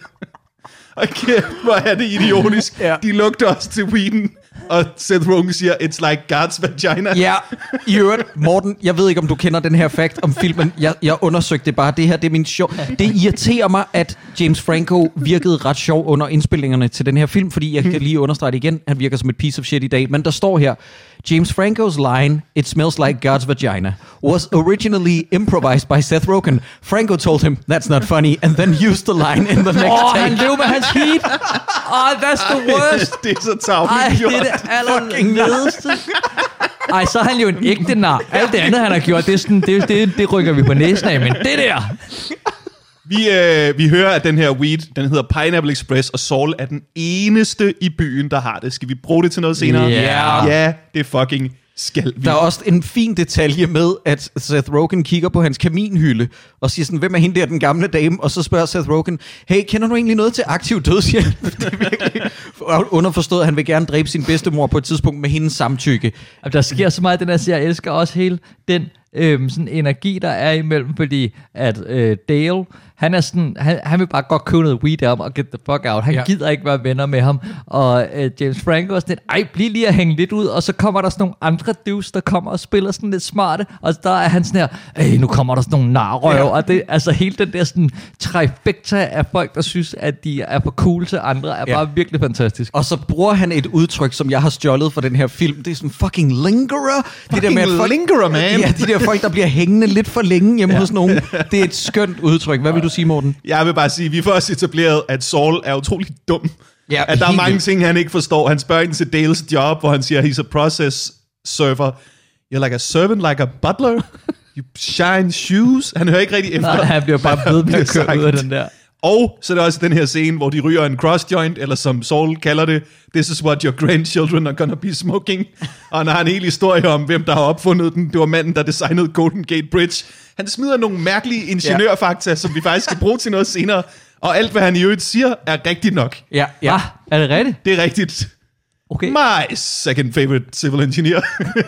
Og kæft, hvor er det idiotisk. Ja. De lugter også til weeden, og Seth Rogen siger, it's like God's vagina. Ja, i øvrigt, Morten, jeg ved ikke, om du kender den her fact om filmen. Jeg, jeg undersøgte det bare. Det her, det er min sjov. Det irriterer mig, at James Franco virkede ret sjov under indspillingerne til den her film, fordi jeg kan lige understrege det igen. Han virker som et piece of shit i dag. Men der står her, James Franco's line, "It smells like God's vagina," was originally improvised by Seth Rogen. Franco told him, "That's not funny," and then used the line in the next oh, take. Han lever med hans heat. Oh, that's the worst. Det er så tavligt gjort. Ej, det er det allerledeste. Ej, så er han jo en ægte nar. Alt det andet, han har gjort, det, er sådan, det, det, det rykker vi på næsen af, men det der... Vi, øh, vi hører, at den her weed, den hedder Pineapple Express, og Saul er den eneste i byen, der har det. Skal vi bruge det til noget senere? Yeah. Ja, det fucking skal vi. Der er også en fin detalje med, at Seth Rogen kigger på hans kaminhylde og siger sådan, hvem er hende der, den gamle dame? Og så spørger Seth Rogen, hey, kender du egentlig noget til aktiv dødshjælp? Det er virkelig underforstået, at han vil gerne dræbe sin bedstemor på et tidspunkt med hendes samtykke. Der sker så meget i den her serie. Jeg elsker også hele den øhm, sådan energi, der er imellem, fordi at øh, Dale, han er sådan, han, han vil bare godt købe noget weed af ham og get the fuck out. Han ja. gider ikke være venner med ham. Og øh, James Franco er sådan lidt, ej, bliv lige at hænge lidt ud, og så kommer der sådan nogle andre dudes, der kommer og spiller sådan lidt smarte, og der er han sådan her, ej, nu kommer der sådan nogle narrøv, ja. og det, altså hele den der sådan trifecta af folk, der synes, at de er for cool til andre, er ja. bare virkelig fantastisk. Og så bruger han et udtryk, som jeg har stjålet fra den her film, det er sådan fucking lingerer. Fucking det der med, at folk, lingerer, man. Ja, de der folk, der bliver hængende lidt for længe hjemme ja. hos nogen. Det er et skønt udtryk. Hvad vil du sige, Morten? Jeg vil bare sige, at vi får også etableret, at Saul er utrolig dum. Ja, at der er mange ting, han ikke forstår. Han spørger ind til Dales job, hvor han siger, he's a process server. You're like a servant, like a butler. You shine shoes. Han hører ikke rigtig efter. Nej, han bliver bare ved med at køre ud af den der. Og så er der også den her scene, hvor de ryger en cross joint, eller som Saul kalder det, this is what your grandchildren are gonna be smoking. Og han har en hel historie om, hvem der har opfundet den. Det var manden, der designede Golden Gate Bridge. Han smider nogle mærkelige ingeniørfakta, ja. som vi faktisk skal bruge til noget senere. Og alt, hvad han i øvrigt siger, er rigtigt nok. Ja, ja. Ah, er det rigtigt? Det er rigtigt. Okay. My second favorite civil engineer.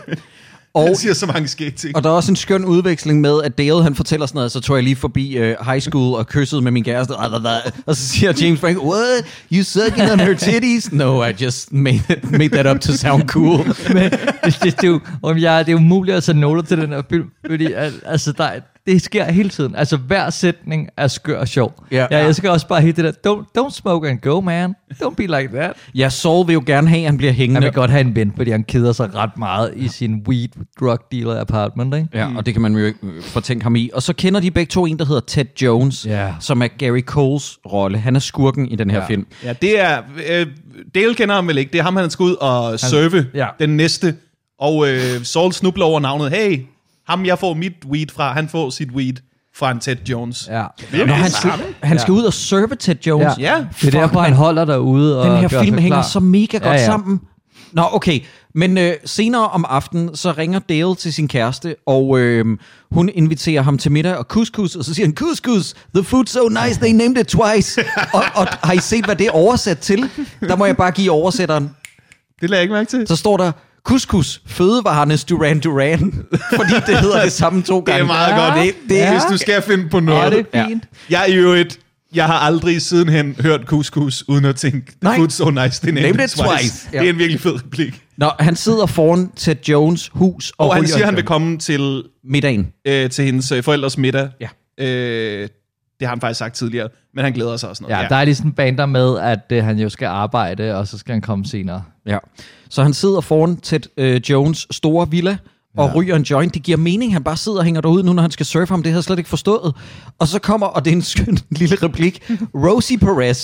Og, han siger så mange skægt ting. Og der er også en skøn udveksling med, at Dale han fortæller sådan noget, så tog jeg lige forbi uh, high school og kyssede med min kæreste. Og så siger James Franco, what? You sucking on her titties? No, I just made, it, made that up to sound cool. Men det, det, det, er jo, om jeg, det er umuligt at tage noter til den her film, fordi altså, der, det sker hele tiden. Altså hver sætning er skør og sjov. Ja. Ja, jeg skal også bare helt det der, don't, don't smoke and go, man. Don't be like that. Ja, Saul vil jo gerne have, at han bliver hængende. Han vil godt have en ven, fordi han keder sig ret meget i sin weed drug dealer apartment, ikke? Ja, og det kan man jo ikke fortænke ham i. Og så kender de begge to en, der hedder Ted Jones, ja. som er Gary Coles rolle. Han er skurken i den her ja. film. Ja, det er... Øh, Dale kender ham vel ikke. Det er ham, han skal ud og han, serve ja. den næste. Og øh, Saul snubler over navnet. Hey, ham jeg får mit weed fra, han får sit weed fra en Ted Jones. Ja. Nå, han skal, han skal ja. ud og serve Ted Jones. Ja. ja. Det er derfor, han holder derude. Og den her film hænger så mega godt ja, ja. sammen. Nå, okay. Men øh, senere om aftenen, så ringer Dale til sin kæreste, og øh, hun inviterer ham til middag og couscous, og så siger han, couscous, the food's so nice, they named it twice. og, og har I set, hvad det er oversat til? Der må jeg bare give oversætteren. Det lader jeg ikke mærke til. Så står der, couscous, fødevarenes Duran Duran, fordi det hedder det samme to gange. Det er meget ja. godt. Det, det, ja. Hvis du skal finde på noget. Ja, det er fint. Ja. Jeg er jo et... Jeg har aldrig sidenhen hørt couscous, uden at tænke, food so nice, det named it twice. twice. Ja. Det er en virkelig fed replik. Nå, han sidder foran Ted Jones hus. Og, og han siger, han vil komme til... Middagen. Øh, til hendes øh, forældres middag. Ja. Øh, det har han faktisk sagt tidligere, men han glæder sig også noget. Ja, ja. Der er lige sådan en bander med, at øh, han jo skal arbejde, og så skal han komme senere. Ja. Så han sidder foran Ted øh, Jones store villa, og ja. ryger en joint. Det giver mening, han bare sidder og hænger derude nu, når han skal surfe ham. Det har jeg slet ikke forstået. Og så kommer, og det er en skøn lille replik, Rosie Perez,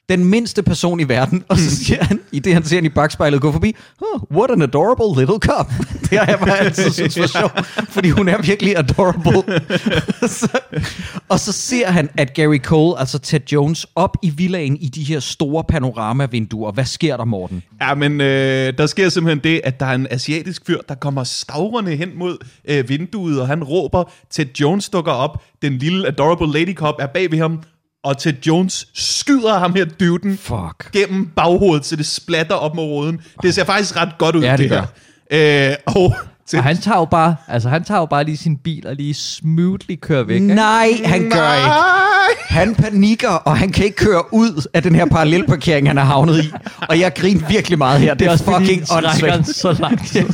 den mindste person i verden, og så siger han, i det han ser han i bagspejlet gå forbi, oh, what an adorable little cop. Det har jeg bare altid synes var sjovt, fordi hun er virkelig adorable. så, og så ser han, at Gary Cole, altså Ted Jones, op i villaen i de her store panoramavinduer. Hvad sker der, Morten? Ja, men øh, der sker simpelthen det, at der er en asiatisk fyr, der kommer stavrende hen mod øh, vinduet, og han råber, Ted Jones dukker op, den lille adorable lady cop er bag ved ham, og Ted Jones skyder ham her duden Fuck. gennem baghovedet, så det splatter op mod ruden. Det ser faktisk ret godt ud, ja, det, det her. Øh, og, og han tager jo bare, altså han tager jo bare lige sin bil og lige smoothly kører væk. Ikke? Nej, han Nej. gør ikke. Han panikker, og han kan ikke køre ud af den her parallelparkering, han er havnet i. Og jeg griner virkelig meget her. Det, det er også fucking åndssvagt. Så langt tid.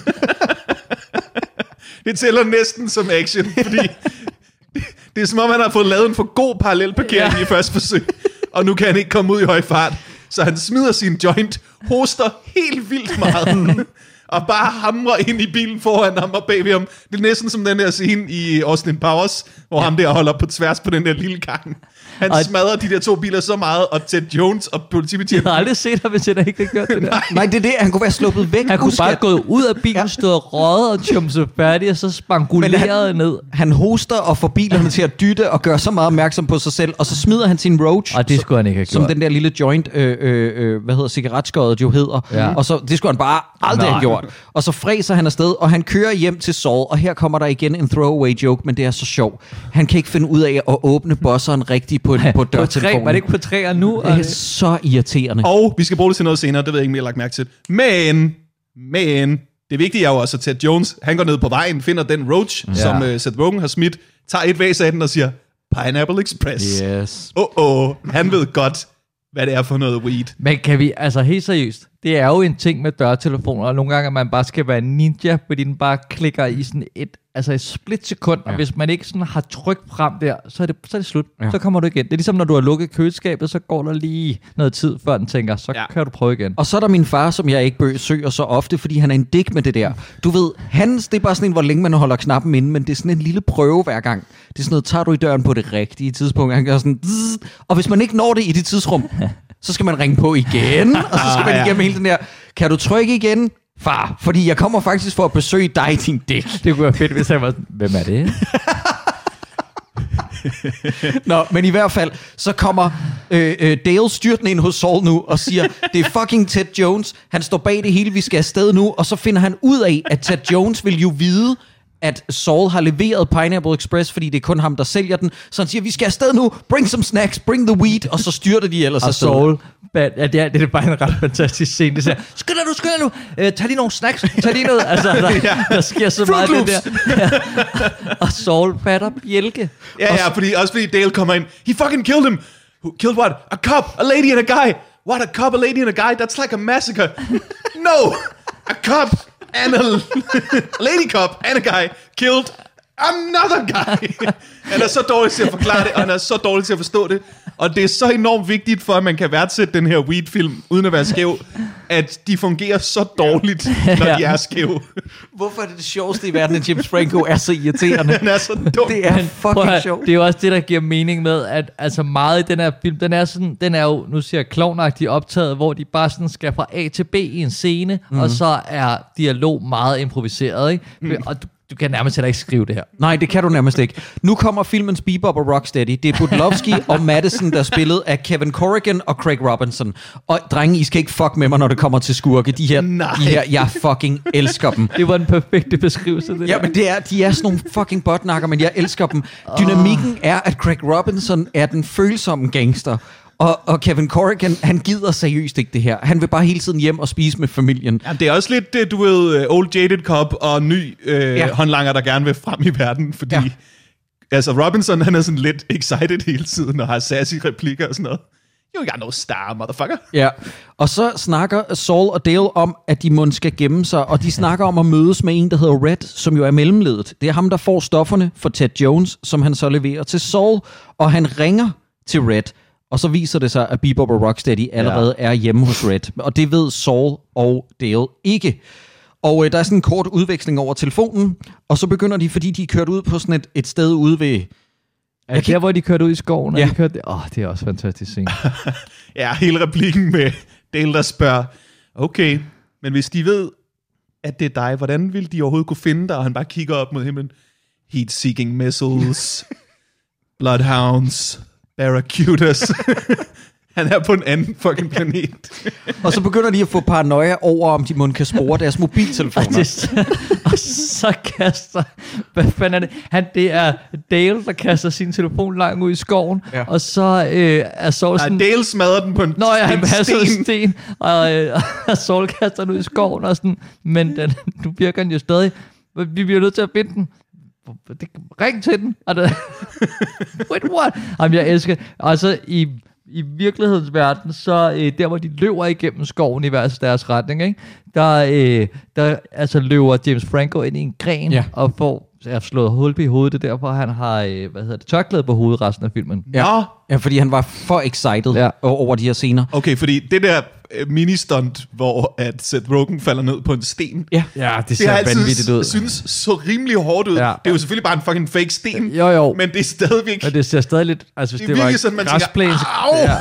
Det tæller næsten som action, fordi det, det er som om, han har fået lavet en for god parallelparkering ja. i første forsøg, og nu kan han ikke komme ud i høj fart. Så han smider sin joint, hoster helt vildt meget, og bare hamrer ind i bilen foran ham og bag ved ham. Det er næsten som den der scene i Austin Powers, hvor ja. ham der holder på tværs på den der lille gang. Han og smadrer de der to biler så meget, og Ted Jones og politibetjenten... Jeg har aldrig set ham, hvis jeg ikke har gjort det der. Nej, det er det. Han kunne være sluppet væk. Han kunne bare gå ud af bilen, stå og røde og tjumse færdig, og så spangulerede han, ned. Han hoster og får bilerne til at dytte og gøre så meget opmærksom på sig selv, og så smider han sin roach. Og det skulle han ikke have gjort. Som den der lille joint, øh, øh, hvad hedder cigaretskøjet jo hedder. Ja. Og så, det skulle han bare aldrig Nej. have gjort. Og så fræser han afsted, og han kører hjem til Saul, og her kommer der igen en throwaway joke, men det er så sjov. Han kan ikke finde ud af at åbne bosseren rigtigt på, på dørtelefonen. Var det ikke på træer nu? Det er så irriterende. Og vi skal bruge det til noget senere, det ved jeg ikke, om jeg har lagt mærke til. Men, men, det vigtige er jo også, at Ted Jones, han går ned på vejen, finder den roach, ja. som uh, Seth Rogen har smidt, tager et væs af den og siger, Pineapple Express. Yes. Åh, oh, oh, han ved godt, hvad det er for noget weed. Men kan vi, altså helt seriøst, det er jo en ting med dørtelefoner, og nogle gange, at man bare skal være ninja, fordi den bare klikker i sådan et, altså et splitsekund, ja. og hvis man ikke sådan har tryk frem der, så er det, så er det slut. Ja. Så kommer du igen. Det er ligesom, når du har lukket køleskabet, så går der lige noget tid, før den tænker, så ja. kan du prøve igen. Og så er der min far, som jeg ikke besøger så ofte, fordi han er en dæk med det der. Du ved, hans, det er bare sådan en, hvor længe man holder knappen inde, men det er sådan en lille prøve hver gang. Det er sådan noget, tager du i døren på det rigtige tidspunkt, han gør sådan, og hvis man ikke når det i det tidsrum, så skal man ringe på igen, og så skal man igennem hele den der, kan du trykke igen? Far, fordi jeg kommer faktisk for at besøge dig, din dæk. Det kunne være fedt, hvis jeg var sådan, hvem er det? Nå, men i hvert fald, så kommer øh, øh, Dale styrtende ind hos Saul nu og siger, det er fucking Ted Jones, han står bag det hele, vi skal afsted nu, og så finder han ud af, at Ted Jones vil jo vide, at Saul har leveret Pineapple Express, fordi det er kun ham, der sælger den. Så han siger, vi skal afsted nu, bring some snacks, bring the weed, og så styrter de ellers og Saul, ja, det, er, det er bare en ret fantastisk scene. Det siger, skynd dig nu, skynd dig nu, uh, tag lige nogle snacks, tag lige noget. Altså, der, ja. der sker så Fruit meget Loops. Det der. Ja. Og Saul fatter bjælke. Ja, ja, fordi, også fordi Dale kommer ind, he fucking killed him. Who killed what? A cop, a lady and a guy. What, a cop, a lady and a guy? That's like a massacre. No, a cop and a lady cop and a guy killed another guy. Han er så dårlig til at forklare det, og han er så dårlig til at forstå det. Og det er så enormt vigtigt for, at man kan værdsætte den her weed-film, uden at være skæv, at de fungerer så dårligt, når de er skæve. Hvorfor er det det sjoveste i verden, at James Franco er så irriterende? Han er så dum. Det er fucking sjovt. Det er jo også det, der giver mening med, at altså meget i den her film, den er, sådan, den er jo, nu siger jeg, klovnagtigt optaget, hvor de bare sådan skal fra A til B i en scene, mm. og så er dialog meget improviseret, ikke? Mm. Og du, Du kan nærmest heller ikke skrive det her. Nej, det kan du nærmest ikke. Nu kommer filmens Bebop og Rocksteady. Det er Budlowski og Madison, der er spillet af Kevin Corrigan og Craig Robinson. Og drenge, I skal ikke fuck med mig, når det kommer til skurke. De her, de her jeg fucking elsker dem. Det var den perfekte beskrivelse. Det ja, der. men det er, de er sådan nogle fucking botnakker, men jeg elsker dem. Dynamikken er, at Craig Robinson er den følsomme gangster. Og, og Kevin Corrigan, han gider seriøst ikke det her. Han vil bare hele tiden hjem og spise med familien. Ja, det er også lidt, du ved, old jaded cop og ny øh, ja. håndlanger, der gerne vil frem i verden. Fordi, ja. altså Robinson, han er sådan lidt excited hele tiden og har sassy replikker og sådan noget. You got no star, motherfucker. Ja, og så snakker Saul og Dale om, at de måske skal gemme sig, og de snakker om at mødes med en, der hedder Red, som jo er mellemledet. Det er ham, der får stofferne for Ted Jones, som han så leverer til Saul, og han ringer til Red. Og så viser det sig, at Bebop og Rocksteady allerede ja. er hjemme hos Red. Og det ved Saul og Dale ikke. Og øh, der er sådan en kort udveksling over telefonen, og så begynder de, fordi de er kørt ud på sådan et, et sted ude ved... Er det der, hvor de kørte ud i skoven? Ja. De kørte... Åh, oh, det er også fantastisk scene. Ja, hele replikken med Dale, der spørger, okay, men hvis de ved, at det er dig, hvordan vil de overhovedet kunne finde dig? Og han bare kigger op mod himlen. Heat-seeking missiles, bloodhounds, barracudas. Han er på en anden fucking planet. Og så begynder de at få paranoia over, om de må kan spore deres mobiltelefoner. Og, det, og så kaster... Hvad fanden er det? Han, det er Dale, der kaster sin telefon langt ud i skoven. Ja. Og så øh, er Saul sådan... Nej, Dale smadrer den på en, Nå, ja, han en sten. sten. sten. Og, øh, og Saul kaster den ud i skoven. Og sådan, men den, nu virker den jo stadig... Vi bliver nødt til at finde den. Det, ring til den. Og det, wait, what? Jamen, jeg elsker... Og så i... I virkelighedens verden, så øh, der hvor de løber igennem skoven i hver deres retning, ikke? Der, øh, der altså løber James Franco ind i en gren, ja. Og får er slået hul i hovedet. Det er derfor, han har øh, hvad hedder det, tørklæde på hovedet resten af filmen. Ja, ja, fordi han var for excited ja. over de her scener. Okay, fordi det der øh, mini-stunt, hvor at Seth Rogen falder ned på en sten, ja, ja det det ser vanvittigt ud. ud. Jeg synes så rimelig hårdt ud. Ja. Det er jo selvfølgelig bare en fucking fake sten, jo, jo. Men det er stadigvæk... Men det ser stadig lidt... Altså, hvis det, det var sådan, man græsplæne... tænker,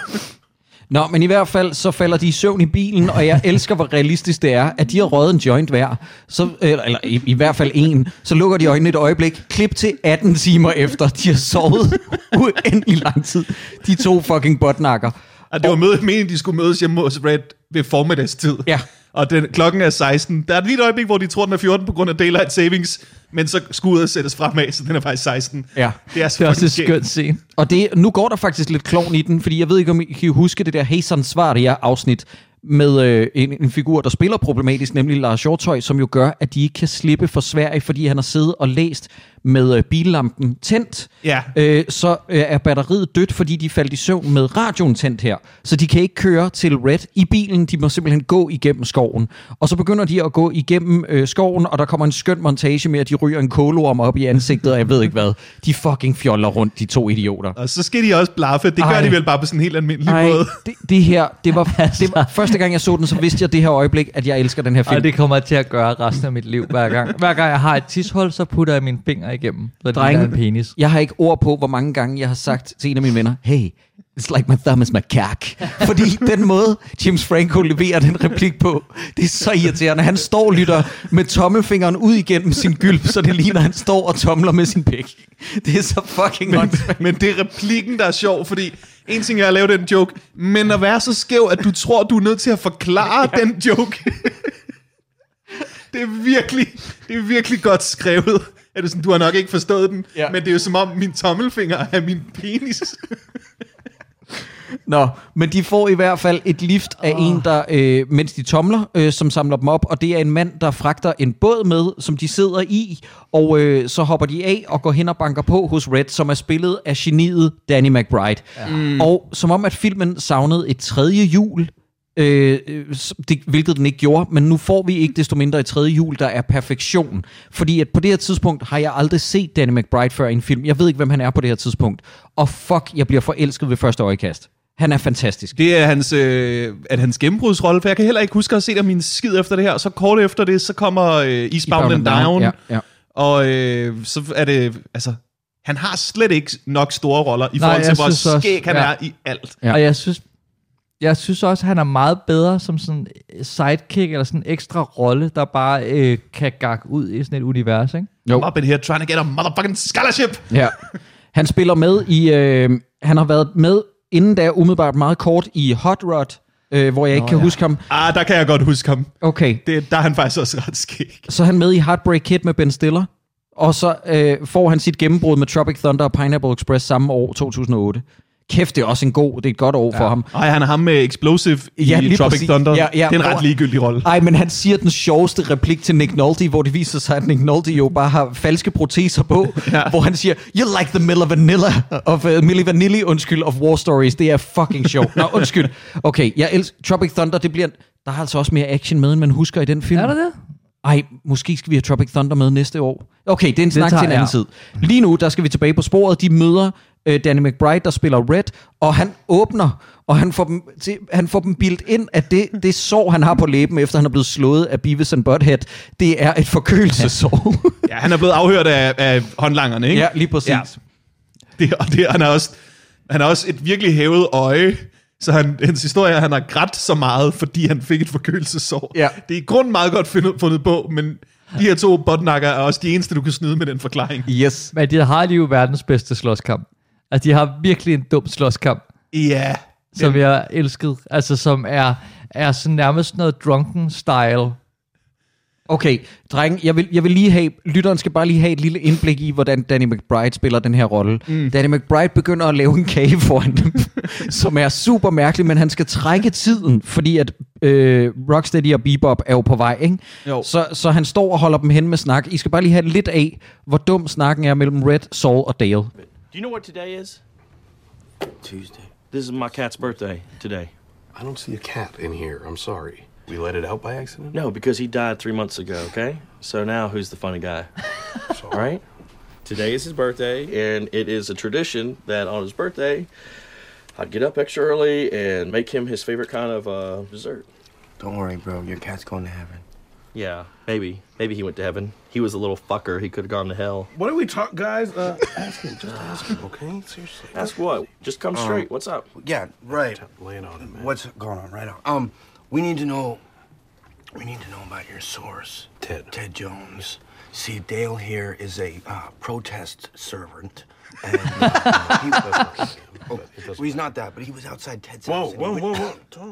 Nå, men i hvert fald, så falder de i søvn i bilen, og jeg elsker, hvor realistisk det er, at de har røget en joint hver. Så, eller, eller i, i hvert fald en. Så lukker de øjnene et øjeblik. Klip til atten timer efter. De har sovet uendelig lang tid. De to fucking botnakker. Og det var mødet, meningen, de skulle mødes hjemme hos Red ved formiddagstid. Ja. Og den, klokken er seksten. Der er lige et øjeblik, hvor de tror, den er fjorten på grund af daylight savings, men så skuddet sættes fremad, så den er faktisk seksten. Ja. Det er, det er også et skønt scene. Og det, nu går der faktisk lidt klovn i den, fordi jeg ved ikke, om I kan huske det der Hejsan Svaria-afsnit med øh, en, en figur, der spiller problematisk, nemlig Lars Hjortøj, som jo gør, at de ikke kan slippe for Sverige, fordi han har siddet og læst med øh, billampen tændt. Ja. Øh, så øh, er batteriet dødt, fordi de faldt i søvn med radioen tændt her. Så de kan ikke køre til Red i bilen, de må simpelthen gå igennem skoven. Og så begynder de at gå igennem øh, skoven, og der kommer en skøn montage med, at de ryger en kålorm op i ansigtet, og jeg ved ikke hvad. De fucking fjoller rundt, de to idioter. Og så skal de også blaffe. Det Ej. gør de vel bare på sådan en helt almindelig Ej, måde. Det, det her, det var, det var første gang jeg så den, så vidste jeg det her øjeblik, at jeg elsker den her film. Og det kommer jeg til at gøre resten af mit liv hver gang. Hver gang jeg har et tishul, så putter jeg mine fingre igennem. Så Drenge, en penis. Jeg har ikke ord på, hvor mange gange jeg har sagt til en af mine venner, hey, it's like my thumb is my cock. Fordi den måde, James Franco leverer den replik på, det er så irriterende. Han står og lytter med tommelfingeren ud igennem sin gylp, så det ligner, han står og tomler med sin pæk. Det er så fucking men, men det er replikken, der er sjov, fordi en ting er at lave den joke, men at være så skæv, at du tror, du er nødt til at forklare ja. den joke. Det er virkelig, det er virkelig godt skrevet. Er det sådan, du har nok ikke forstået den, ja. Men det er jo som om min tommelfinger er min penis. Nå, men de får i hvert fald et lift af oh. en, der, øh, mens de tomler, øh, som samler dem op, og det er en mand, der fragter en båd med, som de sidder i, og øh, så hopper de af og går hen og banker på hos Red, som er spillet af geniet Danny McBride. Ja. Mm. Og som om, at filmen savnede et tredje hjul, Øh, det, hvilket den ikke gjorde, men nu får vi ikke desto mindre et tredje hjul, der er perfektion. Fordi at på det her tidspunkt har jeg aldrig set Danny McBride før i en film. Jeg ved ikke, hvem han er på det her tidspunkt. Og fuck, jeg bliver forelsket ved første øjekast. Han er fantastisk. Det er hans, øh, at hans gennembrudsrolle, for jeg kan heller ikke huske at se der min skid efter det her. Så kort efter det, så kommer øh, Eastbound and Down, down. Ja, ja. Og øh, så er det, altså, han har slet ikke nok store roller i forhold Nej, til, hvor skæg han ja. er i alt. Ja. Og jeg synes, jeg synes også, at han er meget bedre som sådan sidekick, eller sådan en ekstra rolle, der bare øh, kan gakke ud i sådan et univers, ikke? Jo. I'm up in here trying to get a motherfucking scholarship. Ja. Han spiller med i, øh, han har været med inden da umiddelbart meget kort i Hot Rod, øh, hvor jeg ikke Nå, kan ja. huske ham. Ah, der kan jeg godt huske ham. Okay. Det, der er han faktisk også ret skæg. Så er han med i Heartbreak Kid med Ben Stiller, og så øh, får han sit gennembrud med Tropic Thunder og Pineapple Express samme år, to tusind og otte. Kæft, det er også en god, det er et godt år ja. for ham. Ej, han er ham med Explosive i ja, Tropic præcis. Thunder. Ja, ja. Det er en ret ligegyldig rolle. Ej, men han siger den sjoveste replik til Nick Nolte, hvor det viser sig, at Nick Nolte jo bare har falske proteser på, ja. hvor han siger, you like the Milli Vanilli of, uh, Milli Vanilli, undskyld, of War Stories. Det er fucking sjovt. Nå, undskyld. Okay, jeg elsker Tropic Thunder, det bliver, der er altså også mere action med, end man husker i den film. Er der det? Ej, måske skal vi have Tropic Thunder med næste år. Okay, det er en snak tager, til en anden ja. tid. Lige nu, der skal vi tilbage på sporet. De møder øh, Danny McBride, der spiller Red, og han åbner, og han får dem, til, han får dem bildt ind, at det, det sår, han har på læben, efter han er blevet slået af Beavis and Butthead, det er et forkølelsesår. Ja, han er blevet afhørt af, af håndlangerne, ikke? Ja, lige præcis. Ja. Det, og det, han, er også, han er også et virkelig hævet øje, så han, hans historie er, at han har grædt så meget, fordi han fik et forkølelsessår. Ja. Det er i grunden meget godt fundet, fundet på, men de her to botnakker er også de eneste, du kan snyde med den forklaring. Yes. Men de har lige jo verdens bedste slåskamp. Altså, de har virkelig en dum slåskamp. Ja. Som jeg har elsket. Altså, som er, er sådan nærmest noget drunken style. Okay, dreng, jeg vil, jeg vil lige have, lytteren skal bare lige have et lille indblik i, hvordan Danny McBride spiller den her rolle. Mm. Danny McBride begynder at lave en kage foran dem, som er super mærkelig, men han skal trække tiden, fordi at øh, Rocksteady og Bebop er jo på vej, ikke? Jo. Så, så han står og holder dem hen med snak. I skal bare lige have lidt af, hvor dum snakken er mellem Red, Saul og Dale. Do you know what today is? Tuesday. This is my cat's birthday today. I don't see a cat in here. I'm sorry. We let it out by accident? No, because he died three months ago, okay? So now who's the funny guy? All right? Today is his birthday, and it is a tradition that on his birthday, I'd get up extra early and make him his favorite kind of uh, dessert. Don't worry, bro. Your cat's going to heaven. Yeah, maybe. Maybe he went to heaven. He was a little fucker. He could have gone to hell. What are we talking, guys? Uh, ask him. Just ask him, okay? Seriously. Ask what? Just come straight. Um, What's up? Yeah, right. Lay it on him, man. What's going on? Right on. Um, we need to know... We need to know about your source, Ted. Ted Jones. See, Dale here is a uh, protest servant, and uh, he, oh, well, he's not that, but he was outside Ted's house. Whoa, whoa, whoa, whoa! Don't.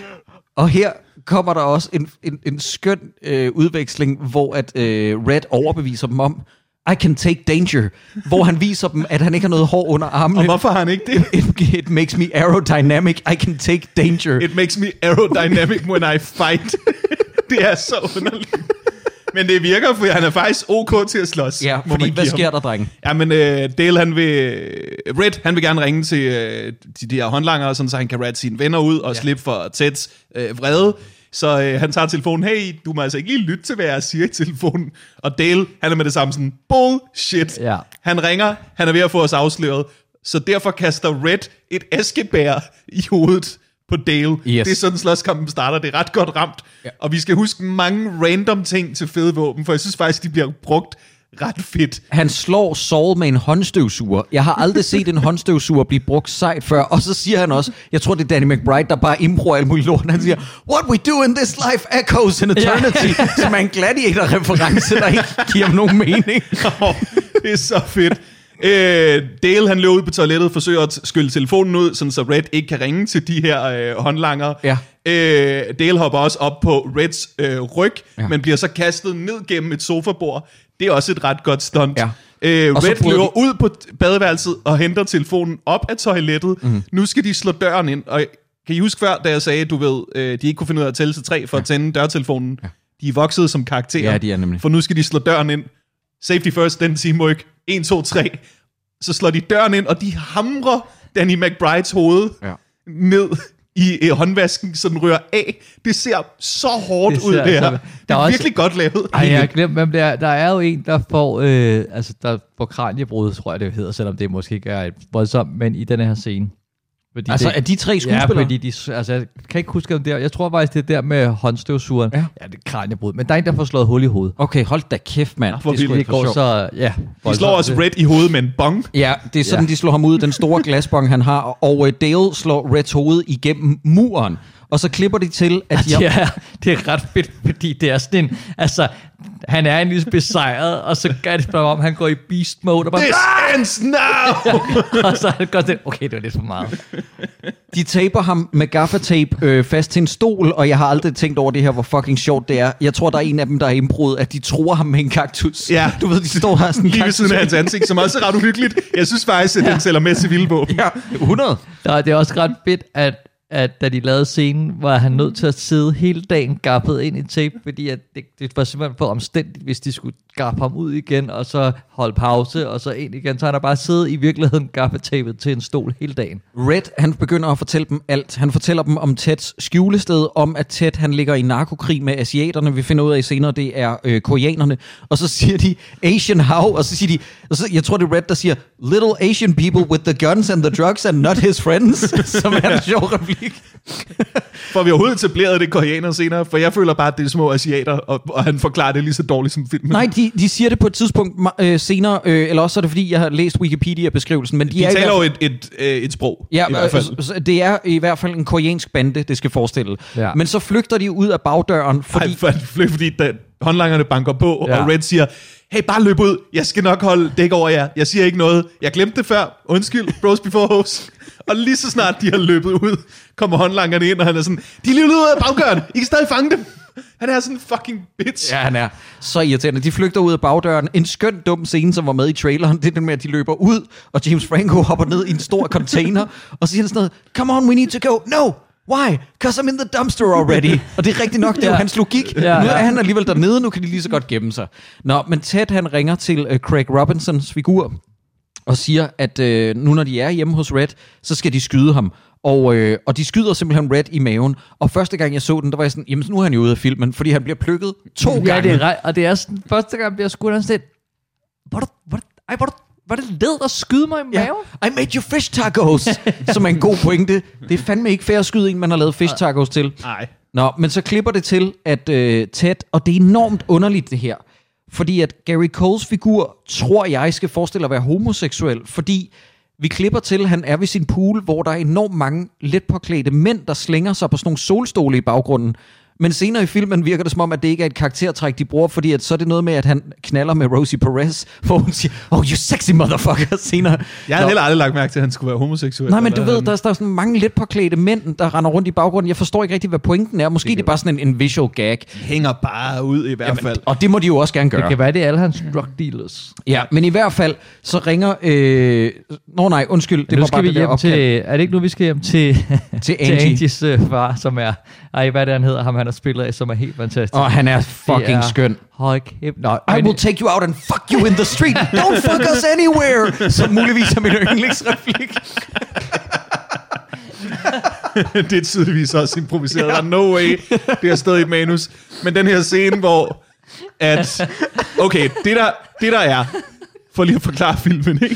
Og her kommer der også en, en, en skøn øh, udveksling, hvor at øh, Red overbeviser dem om, I can take danger, hvor han viser dem, at han ikke har noget hår under armene. Og hvorfor har han ikke det? It, it makes me aerodynamic, I can take danger. It makes me aerodynamic when I fight. Det er så underligt. Men det virker, for han er faktisk ok til at slås. Ja, fordi hvad sker der, dreng? Ja, men øh, Dale, han vil... Red, han vil gerne ringe til øh, de, de her håndlanger, sådan, så han kan rette sine venner ud og ja. slippe for Teds øh, vrede. Så øh, han tager telefonen, hey, du må altså ikke lige lytte til, hvad jeg siger i telefonen. Og Dale, han er med det samme sådan, bullshit. Ja. Han ringer, han er ved at få os afsløret. Så derfor kaster Red et askebær i hovedet på Dale. Yes. Det er sådan, slåskampen starter. Det er ret godt ramt. Ja. Og vi skal huske mange random ting til fede våben, for jeg synes faktisk, de bliver brugt ret fedt. Han slår Saul med en håndstøvsuger. Jeg har aldrig set en håndstøvsuger blive brugt sejt før. Og så siger han også, jeg tror det er Danny McBride, der bare improver alt muligt lort. Han siger, what we do in this life echoes in eternity. Ja. Som er en gladiator-reference, der ikke giver ham nogen mening. Oh, det er så fedt. Øh, Dale, han løber ud på toilettet, forsøger at skylle telefonen ud, sådan så Red ikke kan ringe til de her øh, håndlanger. Ja. Øh, Dale hopper også op på Reds øh, ryg, ja. men bliver så kastet ned gennem et sofabord. Det er også et ret godt stunt. Ja. Øh, Red løber de... ud på badeværelset og henter telefonen op af toilettet. Mm. Nu skal de slå døren ind. Og kan I huske før, da jeg sagde, du ved, øh, de ikke kunne finde ud af at tælle til tre for ja. at tænde dørtelefonen? Ja. De er vokset som karakterer. Ja, de er nemlig. For nu skal de slå døren ind. Safety first, then teamwork. en, to, tre. Så slår de døren ind, og de hamrer Danny McBrides hoved ja. ned i øh, håndvasken, så den rører af. Det ser så hårdt det ud, det her. Så, det er også, virkelig godt lavet. Ej, jeg har glemt, hvem det er. Der er jo en, der får, øh, altså, der får kraniebrud, tror jeg, det hedder, selvom det måske ikke er et voldsomt, men i den her scene. Fordi altså det, er de tre skuespillere? Ja, fordi de, altså, jeg kan ikke huske om det. Jeg tror faktisk, det er der med håndstøvsugeren. Ja, ja det er kraniebrud. Men der er en, der får slået hul i hovedet. Okay, hold da kæft, mand. Ja, det, det går så, ja. De slår også Red i hovedet med en bong. Ja, det er sådan, ja. de slår ham ud, den store glasbong, han har. Og Dale slår Reds hoved igennem muren. Og så klipper de til, at de... Ja, har... det er ret fedt, fordi det er sådan en... Altså, han er endelig besejret, og så gør det om, han går i beast mode. Og bare, this ends now! Og så er det godt, okay, det var lidt for meget. De taper ham med gaffatape øh, fast til en stol, og jeg har aldrig tænkt over det her, hvor fucking sjovt det er. Jeg tror, der er en af dem, der er indbrudt, at de tror ham med en kaktus. Ja. Du ved, de står her sådan en lige ved siden af hans ansigt, som også er ret uhyggeligt. Jeg synes faktisk, at den tæller med til Vildbog. Ja, hundrede. Der, det er også ret fedt, at at da de lavede scenen, var han nødt til at sidde hele dagen gappet ind i tape, fordi at det, det var simpelthen for omstændigt, hvis de skulle gappe ham ud igen, og så holde pause, og så ind igen. Så han har bare siddet i virkeligheden gaffetapet til en stol hele dagen. Red, han begynder at fortælle dem alt. Han fortæller dem om Teds skjulested, om at Ted, han ligger i narkokrig med asiaterne. Vi finder ud af senere, det er øh, koreanerne. Og så siger de, Asian how? Og så siger de, og så, jeg tror det er Red, der siger, little Asian people with the guns and the drugs and not his friends, som er en sjov replik. replik. For vi har overhovedet etableret det koreaner senere, for jeg føler bare, at det er små asiater, og, og han forklarer det lige så dårligt som filmen. Nej, de, de siger det på et tidspunkt øh, senere, øh, eller også er det fordi, jeg har læst Wikipedia-beskrivelsen. Men de, de er taler jo et, et, et, et sprog, ja, i hvert fald. Øh, det er i hvert fald en koreansk bande, det skal forestille. Ja. Men så flygter de ud af bagdøren, fordi... Ej, for, for, fordi da håndlangerne banker på, ja. og Red siger, hey, bare løb ud, jeg skal nok holde dæk over jer, jeg siger ikke noget, jeg glemte det før, undskyld, bros before hoes. Og lige så snart de har løbet ud, kommer håndlangerne ind, og han er sådan, de er lige ud af bagdøren, I kan stadig fange dem. Han er sådan en fucking bitch. Ja, han er så irriterende. De flygter ud af bagdøren. En skøn dum scene, som var med i traileren, det er den med, at de løber ud, og James Franco hopper ned i en stor container, og siger sådan noget, come on, we need to go. No! Why? Because I'm in the dumpster already. Og det er rigtigt nok, det er jo hans logik. Ja, nu er han alligevel dernede, nu kan de lige så godt gemme sig. Nå, men Ted han ringer til uh, Craig Robinsons figur, og siger, at uh, nu når de er hjemme hos Red, så skal de skyde ham. Og, øh, og de skyder simpelthen Red i maven. Og første gang jeg så den, der var jeg sådan, jamen nu er han jo ude af filmen, fordi han bliver plukket to ja, gange. Ja, det er ret. Og det er sådan, første gang bliver skudt, han sådan, hvor er det, ej, hvor er det, var det led at skyde mig i maven? Yeah. I made you fish tacos, som er en god pointe. Det er fandme ikke fair at skyde en, man har lavet fish tacos til. Nej. Nå, men så klipper det til, at øh, Ted, og det er enormt underligt det her, fordi at Gary Coles figur, tror jeg, skal forestille at være homoseksuel, fordi vi klipper til, at han er ved sin pool, hvor der er enormt mange let påklædte mænd, der slænger sig på sådan nogle solstole i baggrunden. Men senere i filmen virker det som om, at det ikke er et karaktertræk, de bruger, fordi at så er det noget med, at han knaller med Rosie Perez, hvor hun siger, oh, you sexy motherfucker, senere. Jeg havde heller aldrig lagt mærke til, at han skulle være homoseksuel. Nej, men du ved, han... der, der er sådan mange let påklædte mænd, der render rundt i baggrunden. Jeg forstår ikke rigtig, hvad pointen er. Måske det, det er bare sådan en, en visual gag. De hænger bare ud i hvert Jamen, fald. Og det må de jo også gerne gøre. Det kan være, det er alle hans drug dealers. Ja, men i hvert fald, så ringer... Øh... Nå nej, undskyld. Det nu var skal bare vi det hjem der til... Er det ikke nu, vi skal hjem til... til Angie. til Angies øh, far, som er... Ej, hvad er det, han hedder? Ham, han har spillet af, som er helt fantastisk. Og han er fucking er, skøn. Hold kæft. No, I will take you out and fuck you in the street. Don't fuck us anywhere. Som muligvis er min yndlingsreplik. Det er tydeligvis også improviseret. Der er no way, det er stadig et manus. Men den her scene, hvor... At, okay, det der, det der er... For lige at forklare filmen, ikke?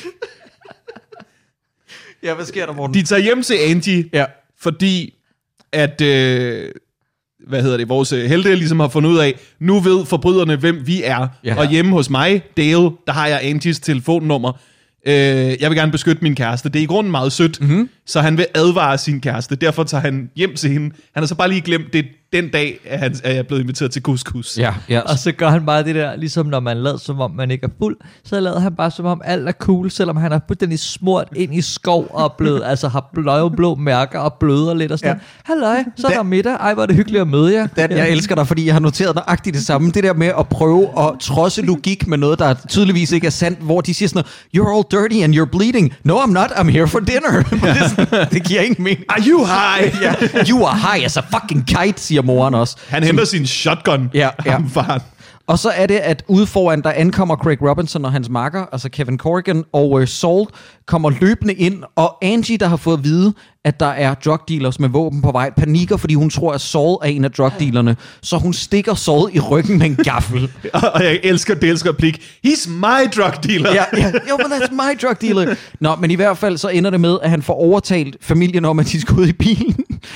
Ja, hvad sker der, Morten? De tager hjem til Angie, ja. fordi at... Øh, hvad hedder det, vores helte ligesom har fundet ud af, nu ved forbryderne, hvem vi er. Ja. Og hjemme hos mig, Dale, der har jeg Angies telefonnummer. Øh, jeg vil gerne beskytte min kæreste. Det er i grunden meget sødt, mm-hmm. så han vil advare sin kæreste. Derfor tager han hjem til hende. Han har så bare lige glemt det den dag, at han er blevet inviteret til couscous. Ja, ja. Og så gør han bare det der, ligesom når man lader som om man ikke er fuld, så lader han bare som om alt er cool, selvom han er fuldstændig smurt ind i skov og blevet, altså har blå, blå mærker og bløder lidt og sådan ja. Halløj, så er der middag. Ej, hvor er det hyggeligt at møde jer. Dan, jeg elsker dig, fordi jeg har noteret nøjagtigt det samme. Det der med at prøve at trodse logik med noget, der tydeligvis ikke er sandt, hvor de siger sådan noget, you're all dirty and you're bleeding. No, I'm not. I'm here for dinner. det, sådan, det giver ingen mening. Are you high? ja. You are high as a fucking kite, siger moren også. Han henter sin shotgun. Ja, ja. Faren. Og så er det, at ude foran, der ankommer Craig Robinson og hans makker, altså Kevin Corrigan, og uh, Saul kommer løbende ind, og Angie, der har fået at vide, at der er drug dealers med våben på vej, panikker, fordi hun tror, at Saul er en af drug dealerne, så hun stikker Saul i ryggen med en gaffel. Og jeg elsker Dales replik. He's my drug dealer. ja, ja, jo, men that's my drug dealer. Nå, men i hvert fald så ender det med, at han får overtalt familien om, at de skal ud i bilen,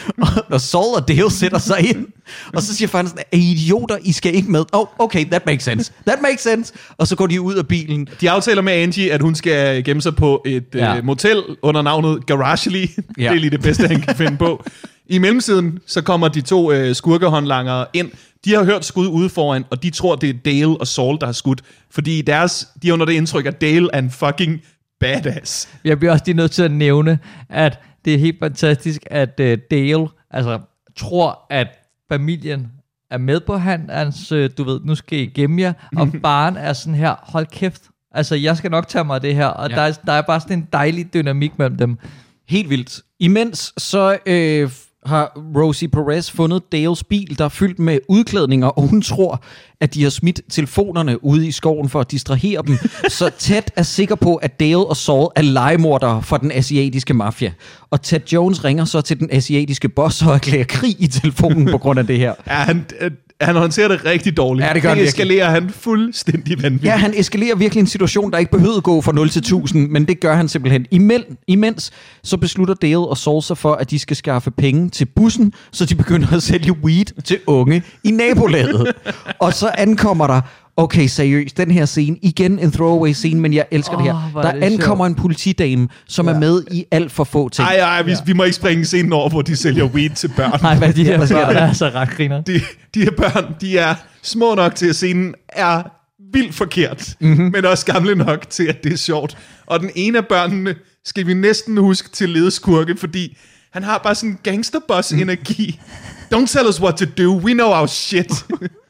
og Saul og Dale sætter sig ind, og så siger faren sådan, idioter, I skal ikke med. Oh, okay, that makes sense. That makes sense. Og så går de ud af bilen. De aftaler med Angie, at hun skal gemme sig på et ja. øh, motel under navnet Garagely. Ja. Det er lige det bedste, han kan finde på. I mellemtiden, så kommer de to øh, skurkehåndlangere ind. De har hørt skud ude foran, og de tror, det er Dale og Saul, der har skudt. Fordi deres, de er under det indtryk, at Dale er en fucking badass. Jeg bliver også lige nødt til at nævne, at det er helt fantastisk, at øh, Dale altså, tror, at familien er med på han, hans, øh, du ved, nu skal I gemme jer, og faren er sådan her, hold kæft, altså jeg skal nok tage mig af det her, og ja. der, er, der er bare sådan en dejlig dynamik mellem dem. Helt vildt. Imens så øh, har Rosie Perez fundet Dales bil, der er fyldt med udklædninger, og hun tror, at de har smidt telefonerne ude i skoven for at distrahere dem. Så Ted er sikker på, at Dale og Saul er legemordere for den asiatiske mafia. Og Ted Jones ringer så til den asiatiske boss og erklærer krig i telefonen på grund af det her. Ja, han, Han håndterer det rigtig dårligt. Ja, det gør det han eskalerer han fuldstændig vanvittigt. Ja, han eskalerer virkelig en situation, der ikke behøvede at gå fra nul til tusind, men det gør han simpelthen. Imens, imens så beslutter Dale og Saul sig for, at de skal skaffe penge til bussen, så de begynder at sælge weed til unge i nabolaget. Og så ankommer der, okay, seriøst, den her scene, igen en throwaway scene, men jeg elsker oh, det her. Der det ankommer sjovt. En politidame, som ja. er med i alt for få ting. Ej, ej, vi, ja. vi må ikke springe scenen over, hvor de sælger weed til børn. Nej, hvad de her børn er så ret griner. De, de her børn, de er små nok til, at scenen er vildt forkert, mm-hmm. men også gamle nok til, at det er sjovt. Og den ene af børnene skal vi næsten huske til ledeskurke, fordi han har bare sådan en gangsterboss-energi. Mm. Don't tell us what to do, we know our shit.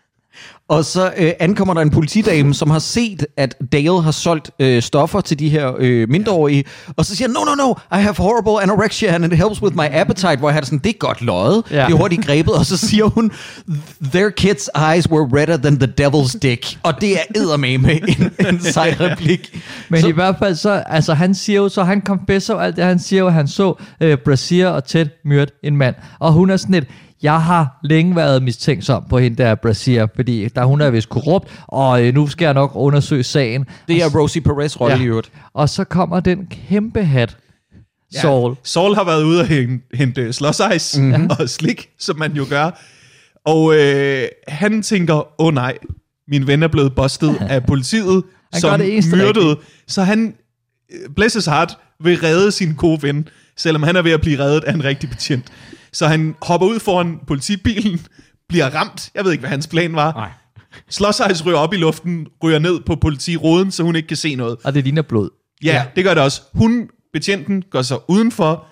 Og så øh, ankommer der en politidame, som har set, at Dale har solgt øh, stoffer til de her øh, mindreårige, og så siger han, no, no, no, I have horrible anorexia, and it helps with my appetite, hvor jeg har sådan, det er godt løjet, ja. det er hurtigt grebet, og så siger hun, their kids' eyes were redder than the devil's dick, og det er eddermame en, en sej replik. Men så, i hvert fald, så, altså han siger jo, så han confesser alt det, han siger jo, han så øh, Brazier og Ted myrde en mand, og hun er sådan et, jeg har længe været mistænksom på hende der Brazier, fordi der hun er vist korrupt, og øh, nu skal jeg nok undersøge sagen. Det er Rosie Perez rolle i øvrigt. Og så kommer den kæmpe hat, Saul. Ja, Saul har været ude og hente, hente slåsejs mm-hmm. og slik, som man jo gør. Og øh, han tænker, åh oh, nej, min ven er blevet bustet af politiet, som myrdede. Så han, bless his heart, vil redde sin gode ven, selvom han er ved at blive reddet af en rigtig betjent. Så han hopper ud foran politibilen, bliver ramt. Jeg ved ikke, hvad hans plan var. Nej. Slåsejs ryger op i luften, ryger ned på politiroden, så hun ikke kan se noget. Og det ligner blod. Ja, ja, det gør det også. Hun, betjenten, går så udenfor.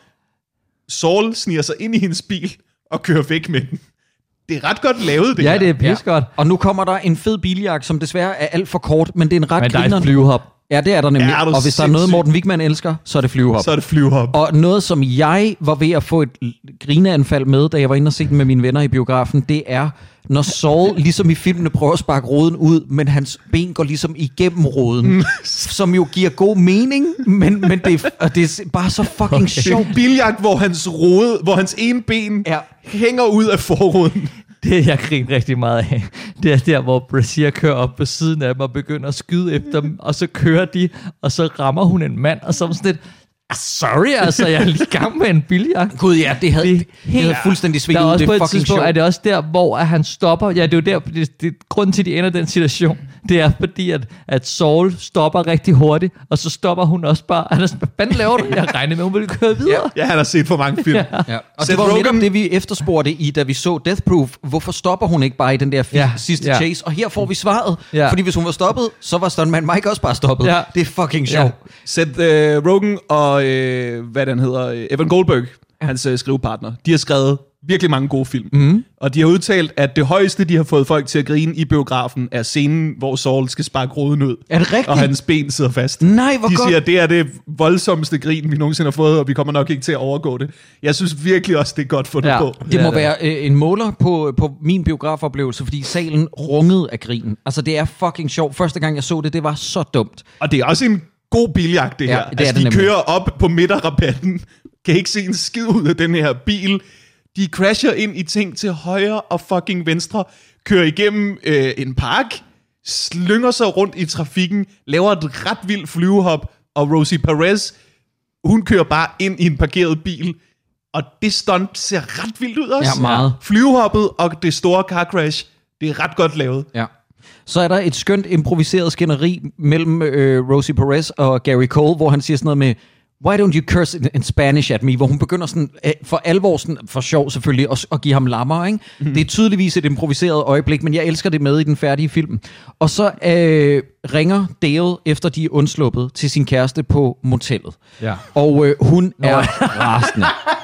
Saul sniger sig ind i hendes bil og kører væk med den. Det er ret godt lavet, det ja, her. Ja, det er pissegodt. Og nu kommer der en fed biljagt, som desværre er alt for kort, men det er en ret Men der griner. er et flyvehop. Ja, det er der nemlig. Er og hvis sindssygt? der er noget, Morten Wigman elsker, så er det flyvehop. Så er det flyvehop. Og noget, som jeg var ved at få et grineanfald med, da jeg var inde og se den med mine venner i biografen, det er, når Saul, ligesom i filmene, prøver at sparke roden ud, men hans ben går ligesom igennem roden, mm. som jo giver god mening, men, men det, er, og det er bare så fucking okay. sjovt. Biljagt, hvor hans rode, hvor hans ene ben ja. hænger ud af forruden. Det, jeg griner rigtig meget af, det er der, hvor Brazier kører op på siden af dem og begynder at skyde efter dem, og så kører de, og så rammer hun en mand, og så er sådan lidt, ah, sorry, altså, jeg er lige i gang med en biljagt. Gud ja, det havde, det, det havde fuldstændig svinget ud, det er fucking sjovt. Er det også der, hvor at han stopper, ja, det er jo der, det, det, grunden til, at de ender den situation, det er fordi, at, at Saul stopper rigtig hurtigt, og så stopper hun også bare, han er sådan, hvad fanden laver du? Jeg regner med, hun vil køre videre. Ja, han har set for mange film. Ja. Ja. Og det var jo netop det, vi efterspurgte i, da vi så Death Proof. Hvorfor stopper hun ikke bare i den der f- ja. sidste ja. chase? Og her får vi svaret. Ja. Fordi hvis hun var stoppet, så var stuntman Mike også bare stoppet. Ja. Det er fucking sjovt. Ja. Seth uh, Rogen og, uh, hvad den hedder, Evan Goldberg, ja. hans uh, skrivepartner, de har skrevet virkelig mange gode film. Mm. Og de har udtalt, at det højeste, de har fået folk til at grine i biografen, er scenen, hvor Saul skal sparke roden ud. Er det rigtigt? Og hans ben sidder fast. Nej, hvor de godt. siger, at det er det voldsomste grin, vi nogensinde har fået, og vi kommer nok ikke til at overgå det. Jeg synes virkelig også, det er godt for det ja, på. Det må være øh, en måler på, på min biografoplevelse, fordi salen rungede af grinen. Altså, det er fucking sjovt. Første gang, jeg så det, det var så dumt. Og det er også en god biljagt, det ja, her. Det altså, det de nemlig. kører op på midterrabatten, kan ikke se en skid ud af den her bil. De crasher ind i ting til højre og fucking venstre, kører igennem øh, en park, slynger sig rundt i trafikken, laver et ret vildt flyvehop, og Rosie Perez, hun kører bare ind i en parkeret bil, og det stunt ser ret vildt ud også. Ja, meget. Flyvehoppet og det store car crash, det er ret godt lavet. Ja. Så er der et skønt improviseret skænderi mellem øh, Rosie Perez og Gary Cole, hvor han siger sådan noget med, why don't you curse in, in Spanish at me? Hvor hun begynder sådan, for alvor, sådan, for sjov selvfølgelig, at, at give ham lammer, ikke? Mm. Det er tydeligvis et improviseret øjeblik, men jeg elsker det med i den færdige film. Og så øh, ringer Dale, efter de er undsluppet, til sin kæreste på motellet. Ja. Og øh, hun er rasende.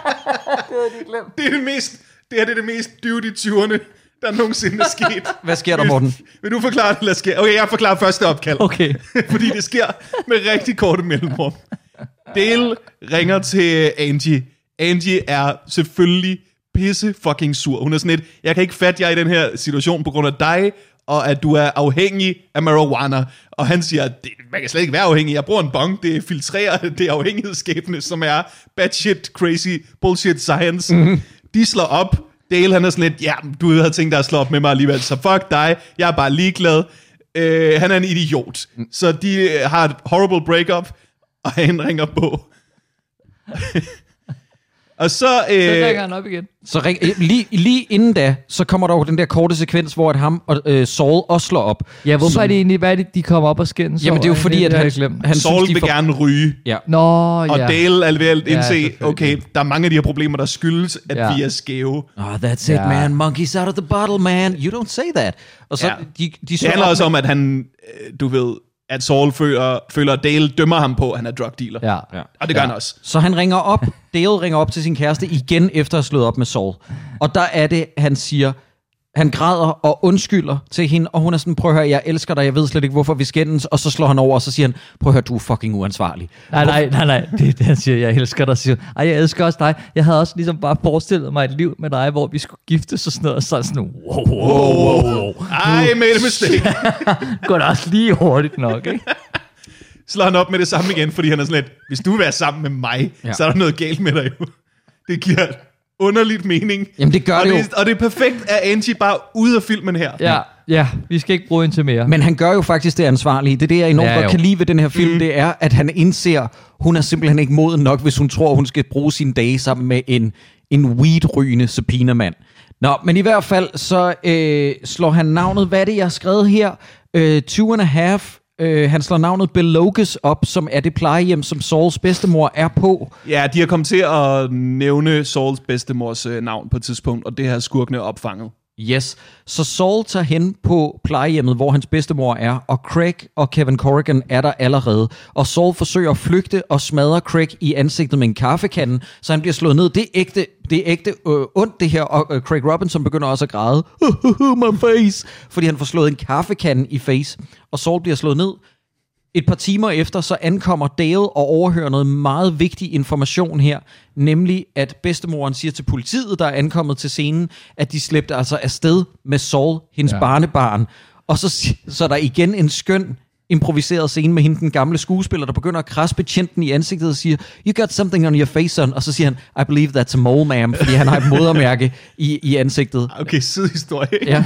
Det er det mest, det er det, det mest duty tyverne, der nogensinde er sket. Hvad sker der, Morten? Vil, vil du forklare det, eller sker? Okay, jeg forklarer første opkald. Okay. Fordi det sker med rigtig korte mellemrum. Dale ringer til Angie. Angie er selvfølgelig pisse fucking sur. Hun er sådan lidt, jeg kan ikke fatte jer i den her situation på grund af dig, og at du er afhængig af marijuana. Og han siger, det, man kan slet ikke være afhængig. Jeg bruger en bong, det filtrerer det afhængighedsskabende, som er bad shit, crazy, bullshit science. Mm-hmm. De slår op, Dale, han er sådan lidt, ja, du havde tænkt dig at slå op med mig alligevel, så fuck dig, jeg er bare ligeglad. Uh, han er en idiot. Mm. Så de har et horrible breakup, og han ringer på. Og så... Øh, så ringer han op igen. Så ring, lige, lige inden da, så kommer der jo den der korte sekvens, hvor at ham og øh, Saul også slår op. Ja, hvorfor så, er det egentlig, hvad er det, de kommer op og skændes? Jamen det er jo fordi, at han, han Saul synes, de vil for... gerne ryge. Ja. Nå, og ja. Dale er ved at indse, ja, okay, der er mange af de her problemer, der skyldes, at ja. vi er skæve. Oh, that's it, man. Monkeys out of the bottle, man. You don't say that. Og så, ja. de, de det handler op også med... om, at han, du ved... at Saul føler, føler, at Dale dømmer ham på, at han er drug dealer. Ja. Ja. Og det gør ja. han også. Så han ringer op, Dale ringer op til sin kæreste igen, efter at have slået op med Saul. Og der er det, han siger, han græder og undskylder til hende, og hun er sådan, prøv at høre, jeg elsker dig, jeg ved slet ikke, hvorfor vi skændes, og så slår han over, og så siger han, prøv at høre, du er fucking uansvarlig. Nej, nej, nej, nej, det er det, han siger, jeg elsker dig, siger, ej, jeg elsker også dig, jeg havde også ligesom bare forestillet mig et liv med dig, hvor vi skulle giftes og sådan noget, og så sådan, wow, wow, wow, wow. I made a mistake. Går da også lige hurtigt nok, ikke? Slår han op med det samme igen, fordi han er sådan lidt, hvis du vil være sammen med mig, ja. så er der noget galt med dig jo. Det giver underligt mening. Jamen det gør og det jo. Det, og det er perfekt, at Angie bare ude af filmen her. Ja, ja, vi skal ikke bruge ind til mere. Men han gør jo faktisk det ansvarlige. Det er det, jeg enormt ja, godt kan lide ved den her film, mm. det er, at han indser, hun er simpelthen ikke moden nok, hvis hun tror, hun skal bruge sine dage sammen med en, en weed-rygende subpoena-mand. Nå, men i hvert fald, så øh, slår han navnet, hvad er det, jeg har skrevet her? Øh, two and a half... Uh, han slår navnet Belogus op, som er det plejehjem, som Sauls bedstemor er på. Ja, de har kommet til at nævne Sauls bedstemors uh, navn på et tidspunkt, og det har skurkene opfanget. Yes. Så Saul tager hen på plejehjemmet, hvor hans bedstemor er, og Craig og Kevin Corrigan er der allerede. Og Saul forsøger at flygte og smadrer Craig i ansigtet med en kaffekande, så han bliver slået ned. Det er ægte, det er ægte øh, ondt det her, og øh, Craig Robinson begynder også at græde. My face! Fordi han får slået en kaffekande i face, og Saul bliver slået ned. Et par timer efter, så ankommer Dale og overhører noget meget vigtig information her, nemlig at bedstemoren siger til politiet, der er ankommet til scenen, at de slæbte altså afsted med Saul, hendes ja. barnebarn. Og så, så er der igen en skøn improviseret scene med hende, den gamle skuespiller, der begynder at krasse betjenten i ansigtet og siger, you got something on your face, son. Og så siger han, I believe that's a mole, ma'am, fordi han har et modermærke i, i ansigtet. Okay, sidehistorie. Ja.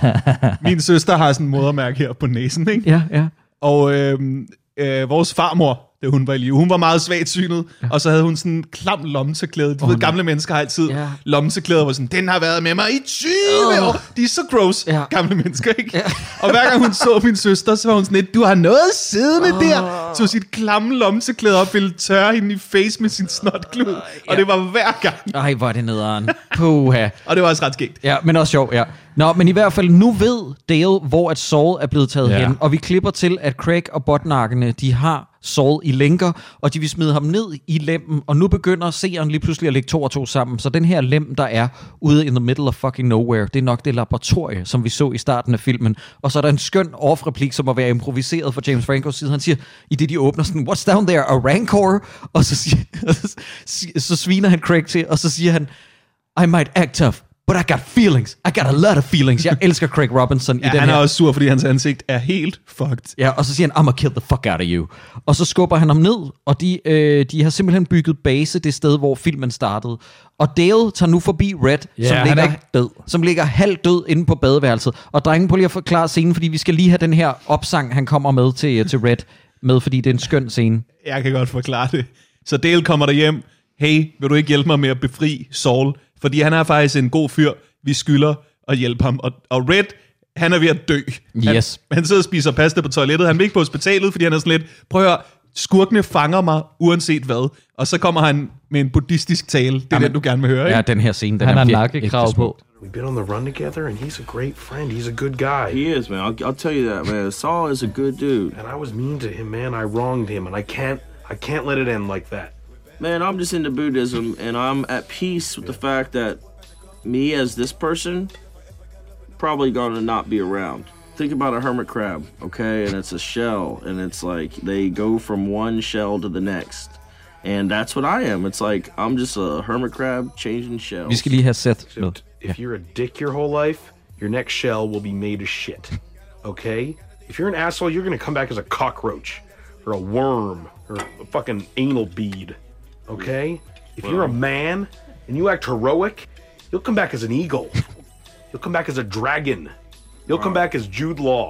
Min søster har sådan et modermærke her på næsen, ikke? Ja, ja. Og øh, øh, vores farmor, da hun var i live, hun var meget svagtsynet, ja. og så havde hun sådan en klam lommetørklæde. Du oh, ved, gamle mennesker har altid ja. lommetørklæder, hvor sådan, den har været med mig i tyve år. De er så gross, ja. gamle mennesker, ikke? Ja. Og hver gang hun så min søster, så var hun sådan lidt, du har noget siddende oh. der. Så sit klamme lommetørklæde op, ville tørre hende i face med sin snotklud. Uh, ja. Og det var hver gang. Ej, hvor er det nederen. Puha. Og det var også ret skægt. Ja, men også sjovt, ja. Nå, men i hvert fald, nu ved Dale, hvor at Saul er blevet taget ja. hen, og vi klipper til, at Craig og botnakkerne, de har Saul i lænker, og de vil smide ham ned i lemmen, og nu begynder seeren lige pludselig at lægge to og to sammen, så den her lem, der er ude in the middle of fucking nowhere, det er nok det laboratorie, som vi så i starten af filmen, og så er der en skøn off-replik, som må være improviseret fra James Francos side. Han siger, i det de åbner sådan, what's down there, a rancor? Og så, siger, så sviner han Craig til, og så siger han, I might act tough, but I got feelings. I got a lot of feelings. Jeg elsker Craig Robinson ja, i den han her. er også sur, fordi hans ansigt er helt fucked. Ja, og så siger han, I'm gonna kill the fuck out of you. Og så skubber han ham ned, og de, øh, de har simpelthen bygget base det sted, hvor filmen startede. Og Dale tager nu forbi Red, yeah, som, ligger, død. som ligger halvt død inde på badeværelset. Og drengen, prøv lige at forklare scenen, fordi vi skal lige have den her opsang, han kommer med til, til Red, med, fordi det er en skøn scene. Jeg kan godt forklare det. Så Dale kommer der hjem. Hey, vil du ikke hjælpe mig med at befri Saul? Fordi han er faktisk en god fyr. Vi skylder at hjælpe ham. Og, og Red, han er ved at dø. Yes. Han, han sidder og spiser pasta på toilettet. Han vil ikke på hospitalet, fordi han er sådan lidt, prøv at høre, skurkene fanger mig uanset hvad. Og så kommer han med en buddhistisk tale. Det er Jamen, den, du gerne vil høre, ikke? Ja, den her scene. Den han er har nakkekrav på. We've been on the run together, and he's a great friend. He's a good guy. He is, man. I'll, I'll tell you that, man. Saul is a good dude. And I was mean to him, man. I wronged him, and I can't, I can't let it end like that. Man, I'm just into Buddhism, and I'm at peace with the fact that me as this person probably gonna not be around. Think about a hermit crab, okay? And it's a shell, and it's like they go from one shell to the next. And that's what I am. It's like I'm just a hermit crab changing shells. Vi skal lige have Seth. So if you're a dick your whole life, your next shell will be made of shit. Okay? If you're an asshole, you're gonna come back as a cockroach or a worm or a fucking anal bead. Okay? If you're a man and you act heroic, You'll come back as an eagle. You'll come back as a dragon. You'll come back as Jude Law.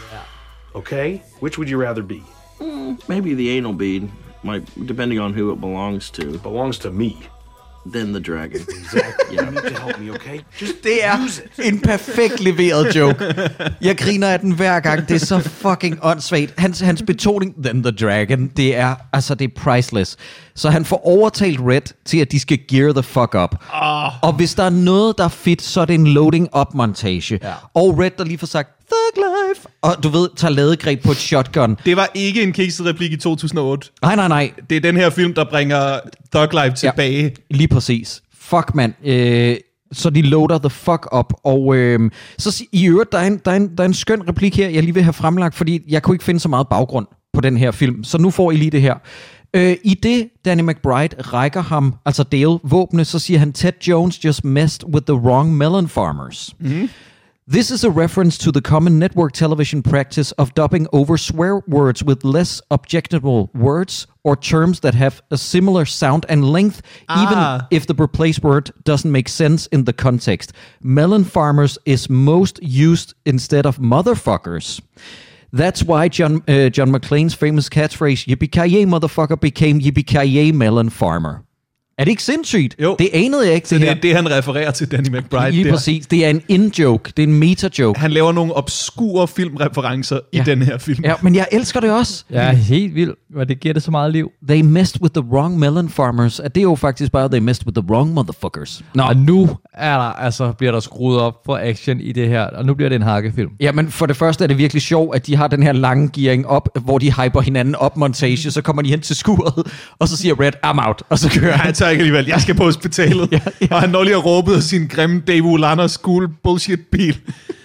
Okay? Which would you rather be? Mm, maybe the anal bead, might, depending on who it belongs to. It belongs to me. Then the dragon. Exactly. You need to help me, okay? Just Det er use it. en perfekt leveret joke. Jeg griner af den hver gang. Det er så fucking åndssvagt. Hans, hans betoning, then the dragon, det er, altså, det er priceless. Så han får overtalt Red til, at de skal gear the fuck up. Oh. Og hvis der er noget, der er fedt, så er det en loading up montage. Ja. Og Red, der lige får sagt, Thug Life, og du ved, tager ladegreb på et shotgun. Det var ikke en kikset replik i to tusind og otte. Nej, nej, nej. Det er den her film, der bringer Thug Life tilbage. Ja, lige præcis. Fuck, mand. Øh, så de loader the fuck up. Og øh, så i øvrigt, der er, en, der, er en, der er en skøn replik her, jeg lige vil have fremlagt, fordi jeg kunne ikke finde så meget baggrund på den her film. Så nu får I lige det her. Øh, I det, Danny McBride rækker ham, altså Dale, våbne, så siger han, Ted Jones just messed with the wrong melon farmers. Mm-hmm. This is a reference to the common network television practice of dubbing over swear words with less objectionable words or terms that have a similar sound and length, ah. even if the replaced word doesn't make sense in the context. Melon farmers is most used instead of motherfuckers. That's why John, uh, John McClane's famous catchphrase, yippee-ki-yay motherfucker, became yippee-ki-yay melon farmer. Er det ikke sindssygt? Jo. Det anede jeg ikke. Så det, det er det, han refererer til Danny McBride. Lige der. præcis. Det er en in-joke. Det er en meta-joke. Han laver nogle obskure filmreferencer ja. i den her film. Ja, men jeg elsker det også. Ja, helt vildt. Og det giver det så meget liv. They messed with the wrong melon farmers. At det er jo faktisk bare, they messed with the wrong motherfuckers. Nå. Og nu er der, altså, bliver der skruet op for action i det her, og nu bliver det en hakkefilm. Ja, men for det første er det virkelig sjovt, at de har den her lange gearing op, hvor de hyper hinanden op montage, så kommer de hen til skuret, og så siger Red, I'm out, og så kører han. Han tager ikke alligevel, jeg skal på hospitalet. ja, ja. Og han når lige har råbet af sin grimme Dave Olander school bullshit bil.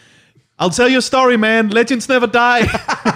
I'll tell you a story, man. Legends never die.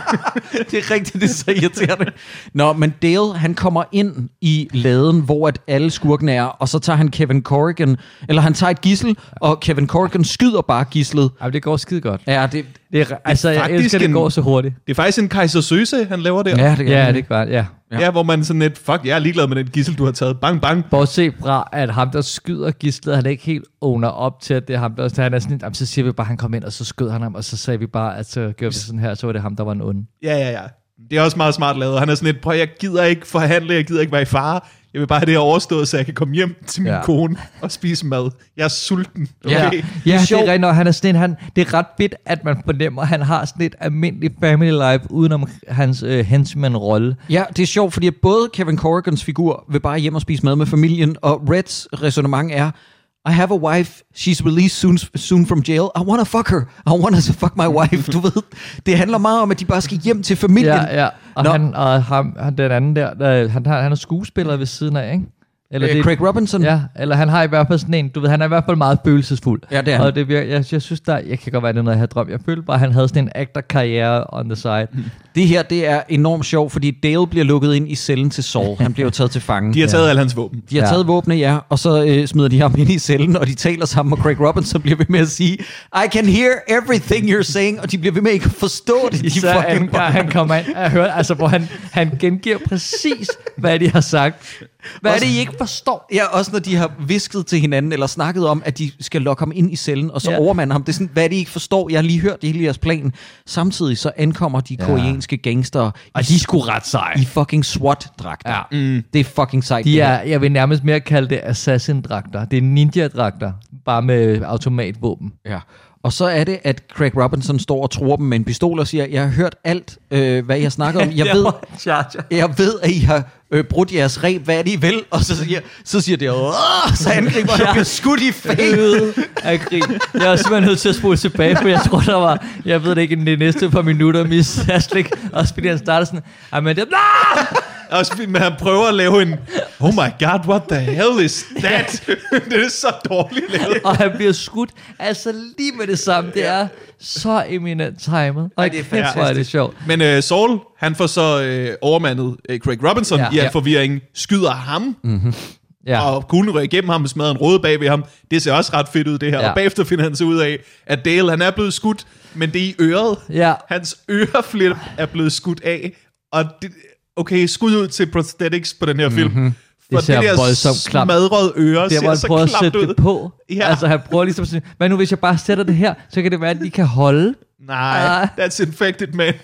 Det er rigtigt, det er så irriterende. Nå, men Dale, han kommer ind i laden, hvor at alle skurkene er, og så tager han Kevin Corrigan, eller han tager et gissel, og Kevin Corrigan skyder bare gislet. Ja, det går skide godt. Ja, det, det er, altså, jeg elsker, det går så hurtigt. Det er faktisk en Kaiser Söze, han laver der. Ja, det, ja, det er godt, ja. Ja. ja, hvor man sådan lidt, fuck, jeg er ligeglad med den gissel, du har taget. Bang, bang. Bortset fra, at ham, der skyder gislet, han er ikke helt owner op til, at det er ham, der så han er sådan lidt, så siger vi bare, at han kom ind, og så skød han ham, og så sagde vi bare, at så gjorde vi sådan her, så var det ham, der var en onde. Ja, ja, ja. Det er også meget smart lavet. Han er sådan lidt, prøv, jeg gider ikke forhandle, jeg gider ikke være i fare. Jeg vil bare have det her overstået, så jeg kan komme hjem til min ja. kone og spise mad. Jeg er sulten. Okay? Ja, ja det er rigtigt, han er sådan en, han, det er ret fedt, at man fornemmer, at han har sådan et almindeligt family life, udenom hans øh, henchman-rolle. Ja, det er sjovt, fordi både Kevin Corrigans figur vil bare hjem og spise mad med familien, og Reds resonemang er, I have a wife, she's released soon, soon from jail, I wanna fuck her, I wanna fuck my wife, du ved. Det handler meget om, at de bare skal hjem til familien. Ja, ja. Og, han, og ham, han, den anden der, der han, han er skuespiller ved siden af, ikke? Eller øh, det, Craig Robinson. Ja, eller han har i hvert fald sådan en, du ved, han er i hvert fald meget følelsesfuld. Ja, det er han. Og det, jeg, jeg synes, der, jeg kan godt være, det er noget, jeg har drømt. Jeg følte bare, at han havde sådan en actor-karriere on the side. Det her, det er enormt sjovt, fordi Dale bliver lukket ind i cellen til Saul. Han bliver jo taget til fange. De har taget ja. alle hans våben. De har ja. taget våbne, ja, og så øh, smider de ham ind i cellen, og de taler sammen, og Craig Robinson bliver ved med at sige, I can hear everything you're saying, og de bliver ved med ikke at forstå det. De så han, han kommer ind og hører, altså, hvor han, han gengiver præcis, hvad de har sagt. Hvad også, er det, I ikke forstår? Ja, også når de har visket til hinanden, eller snakket om, at de skal lokke ham ind i cellen, og så ja. overmande ham. Det er sådan, hvad er det, I ikke forstår? Jeg har lige hørt hele jeres plan. Samtidig så ankommer de ja. koreanske gangster. Og de er sgu ret seje. I fucking SWAT-dragter. Ja. Mm. Det er fucking sejt. De er, jeg vil nærmest mere kalde det assassin-dragter. Det er ninja-dragter, bare med automatvåben. Ja. Og så er det, at Craig Robinson står og tror dem med en pistol og siger, jeg har hørt alt, øh, hvad jeg snakker om. Jeg ved, jeg ved, at I har øh, brudt jeres reb. Hvad er det, I vil? Og så siger, så siger det, så angriber han bliver skudt i fæng. Jeg er simpelthen nødt til at spole tilbage, for jeg tror, der var, jeg ved det ikke, de næste par minutter, Miss Haslik, og fordi han starter sådan, ej, men det er... Også fordi han prøver at lave en, oh my god, what the hell is that? Det er så dårligt lavet. Og han bliver skudt, altså lige med det samme. Det er så eminent timet. Og det er fantastisk. Det er sjovt. Men uh, Saul, han får så uh, overmandet uh, Craig Robinson ja. i al forvirring, skyder ham, mm-hmm. ja. og kuglen rører igennem ham og smadrer en råde bag ved ham. Det ser også ret fedt ud, det her. Ja. Og bagefter finder han så ud af, at Dale, han er blevet skudt, men det er i øret. Ja. Hans øreflip er blevet skudt af, og det... Okay, skud ud til prosthetics på den her film. Mm-hmm. Det ser det der voldsomt klamt. smadrede ører det, ser han så prøver at klamt sætte ud. det på. Ja. Altså, han prøver ligesom sådan, hvad nu hvis jeg bare sætter det her, så kan det være, at de kan holde. Nej, Ah. that's infected, man.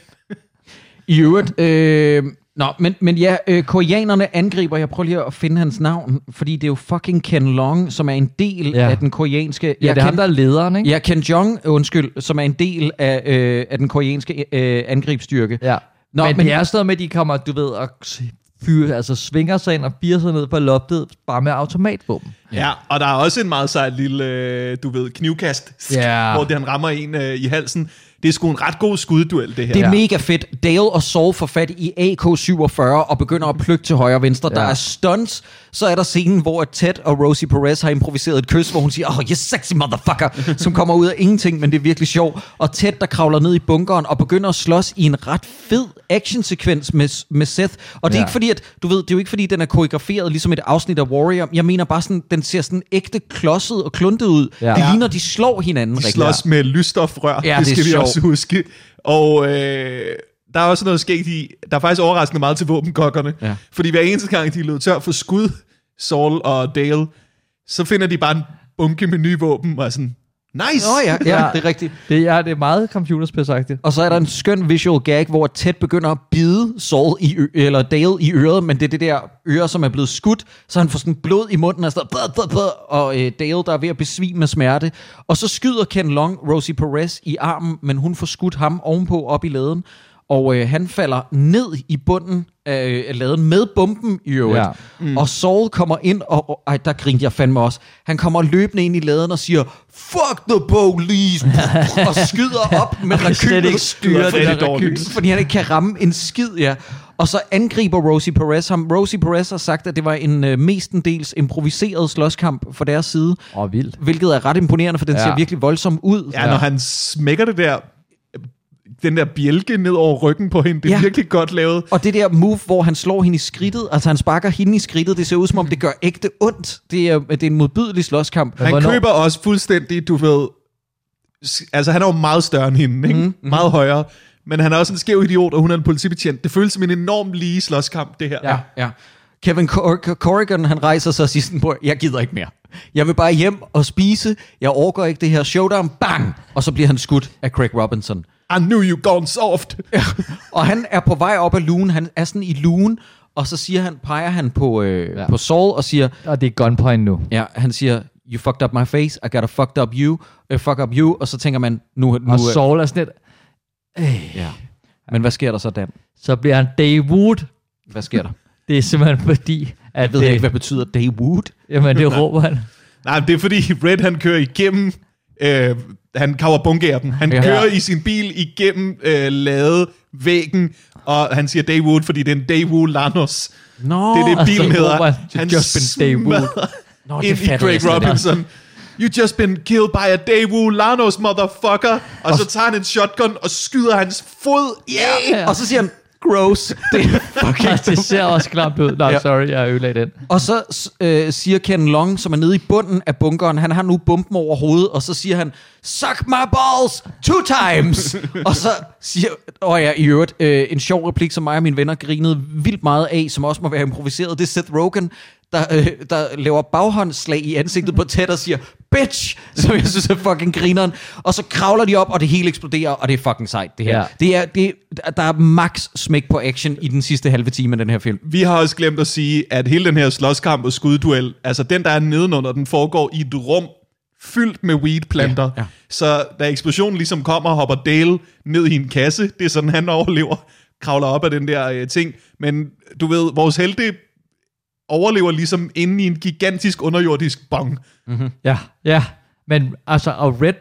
I øvrigt, øh, nå, men, men ja, øh, koreanerne angriber, jeg prøver lige at finde hans navn, fordi det er jo fucking Ken Long, som er en del Ja. af den koreanske... Ja, det er Ken, ham, der er lederen, ikke? Ja, Ken Jong, undskyld, som er en del af, øh, af den koreanske øh, angrebsstyrke. Ja. Nå, men, men- det er sådan noget med, at de kommer, du ved, og fyre, altså svinger sig ind og bier sig ned på loftet, bare med automatvåben. Ja, og der er også en meget sej lille, øh, du ved, knivkast, Ja. hvor det, han rammer en øh, i halsen. Det er sgu en ret god skudduel, det her. Det er mega fedt. Dale og Saul får fat i A K syvogfyrre og begynder at plukke til højre og venstre. Ja. Der er stunts. Så er der scenen, hvor Ted og Rosie Perez har improviseret et kys, hvor hun siger, oh, you sexy motherfucker, som kommer ud af ingenting, men det er virkelig sjovt. Og Ted, der kravler ned i bunkeren og begynder at slås i en ret fed actionsekvens med, med Seth. Og det er Ja. ikke fordi, at, du ved, det er jo ikke fordi, den er koreograferet ligesom et afsnit af Warrior. Jeg mener bare sådan, den ser sådan ægte klodset og kluntet ud. Ja. Det ligner, de slår hinanden De rigtig. slås med lysstofrør, Ja, det det er skal vi sjovt. også huske. Og øh, der er også noget sket i, der er faktisk overraskende meget til våbenkokkerne. Ja. Fordi hver eneste gang, de er løbet tør for skud, Saul og Dale, så finder de bare en bunke med nye våben, og er sådan, nice! Åh ja, ja, det er rigtigt. Det er, det er meget computerspidsagtigt. Og så er der en skøn visual gag, hvor Ted begynder at bide Saul i ø- eller Dale i øret, men det er det der øre, som er blevet skudt, så han får sådan blod i munden, og, sådan, blah, blah, blah, og øh, Dale, der er ved at besvime med smerte. Og så skyder Ken Long Rosie Perez i armen, men hun får skudt ham ovenpå op i laden, og øh, han falder ned i bunden af, af laden med bomben i øvrigt. Ja. Mm. Og Saul kommer ind, og, og ej, der grinte jeg fandme også. Han kommer løbende ind i laden og siger, fuck the police, og skyder op med Og kan slet rekylet. ikke styre det rigtig der dårligt. rekyl. Fordi han ikke kan ramme en skid, ja. Og så angriber Rosie Perez ham. Rosie Perez har sagt, at det var en øh, mestendels improviseret slåskamp fra deres side. Åh, oh, vildt. Hvilket er ret imponerende, for den Ja. ser virkelig voldsom ud. Ja, når han smækker det der, den der bjælke ned over ryggen på hende, det er Ja. virkelig godt lavet. Og det der move, hvor han slår hende i skridtet, altså han sparker hende i skridtet, det ser ud som om, det gør ægte ondt. Det er, det er en modbydelig slåskamp. Han hvornår- køber også fuldstændig, du ved, s- altså han er jo meget større end hende, ikke? Mm-hmm. Meget højere. Men han er også en skæv idiot, og hun er en politibetjent. Det føles som en enorm lige slåskamp, det her. Ja, ja. Kevin Cor- Corrigan, han rejser sig sidst på, jeg gider ikke mere. Jeg vil bare hjem og spise. Jeg overgår ikke det her showdown. Bang! Og så bliver han skudt af Craig Robinson. I knew you gone soft. Ja. Og han er på vej op ad lugen. Han er sådan i lugen, og så siger han, peger han på, øh, Ja. ja. på Saul og siger, Og det er gunpoint nu. ja, han siger, you fucked up my face, I got a fucked up you, uh, fuck up you, og så tænker man, nu, nu Og øh, Saul er sådan lidt, øh, ja. Men hvad sker der så, Dan? så bliver han Dawood. Hvad sker der? Det er simpelthen fordi, at Jeg ved det, ikke, hvad betyder Dawood. jamen det råber han. Nej, det er fordi Red, han kører igennem, øh, han kawabungaer dem. Han Ja. ja. kører i sin bil igennem øh, lade væggen, og han siger Dawood, fordi det er en Dawood Lanos. Nå, Det er det, og så bilen hedder. råber han, "You Han just been Dawood." smadrer Nå, det ind i fatter Craig jeg slet ikke. Robinson. You just been killed by a Daewoo Lanos, motherfucker. Og så tager han en shotgun og skyder hans fod af. Ja. Og så siger han, gross. Det er fucking det ser også klamt ud. Nej, Ja. sorry, jeg ødelagde den. Og så øh, siger Ken Long, som er nede i bunden af bunkeren, han har nu bomben over hovedet, og så siger han, suck my balls two times! Og så siger, og ja, i øvrigt, øh, en sjov replik, som mig og mine venner grinede vildt meget af, som også må være improviseret, det er Seth Rogen, der, øh, der laver baghåndsslag i ansigtet på Ted og siger, bitch! Som jeg synes er fucking grineren. Og så kravler de op, og det hele eksploderer, og det er fucking sejt, det her. Ja. Det er, det, der er max smæk på action i den sidste halve time af den her film. Vi har også glemt at sige, at hele den her slåskamp og skudduel, altså den, der er nedenunder, den foregår i et rum fyldt med weedplanter. Ja, ja. Så da eksplosionen ligesom kommer, hopper Dale ned i en kasse. Det er sådan, han overlever, kravler op af den der øh, ting. Men du ved, vores helte overlever ligesom inde i en gigantisk underjordisk bong. Mm-hmm. Ja, ja. Men altså, og Red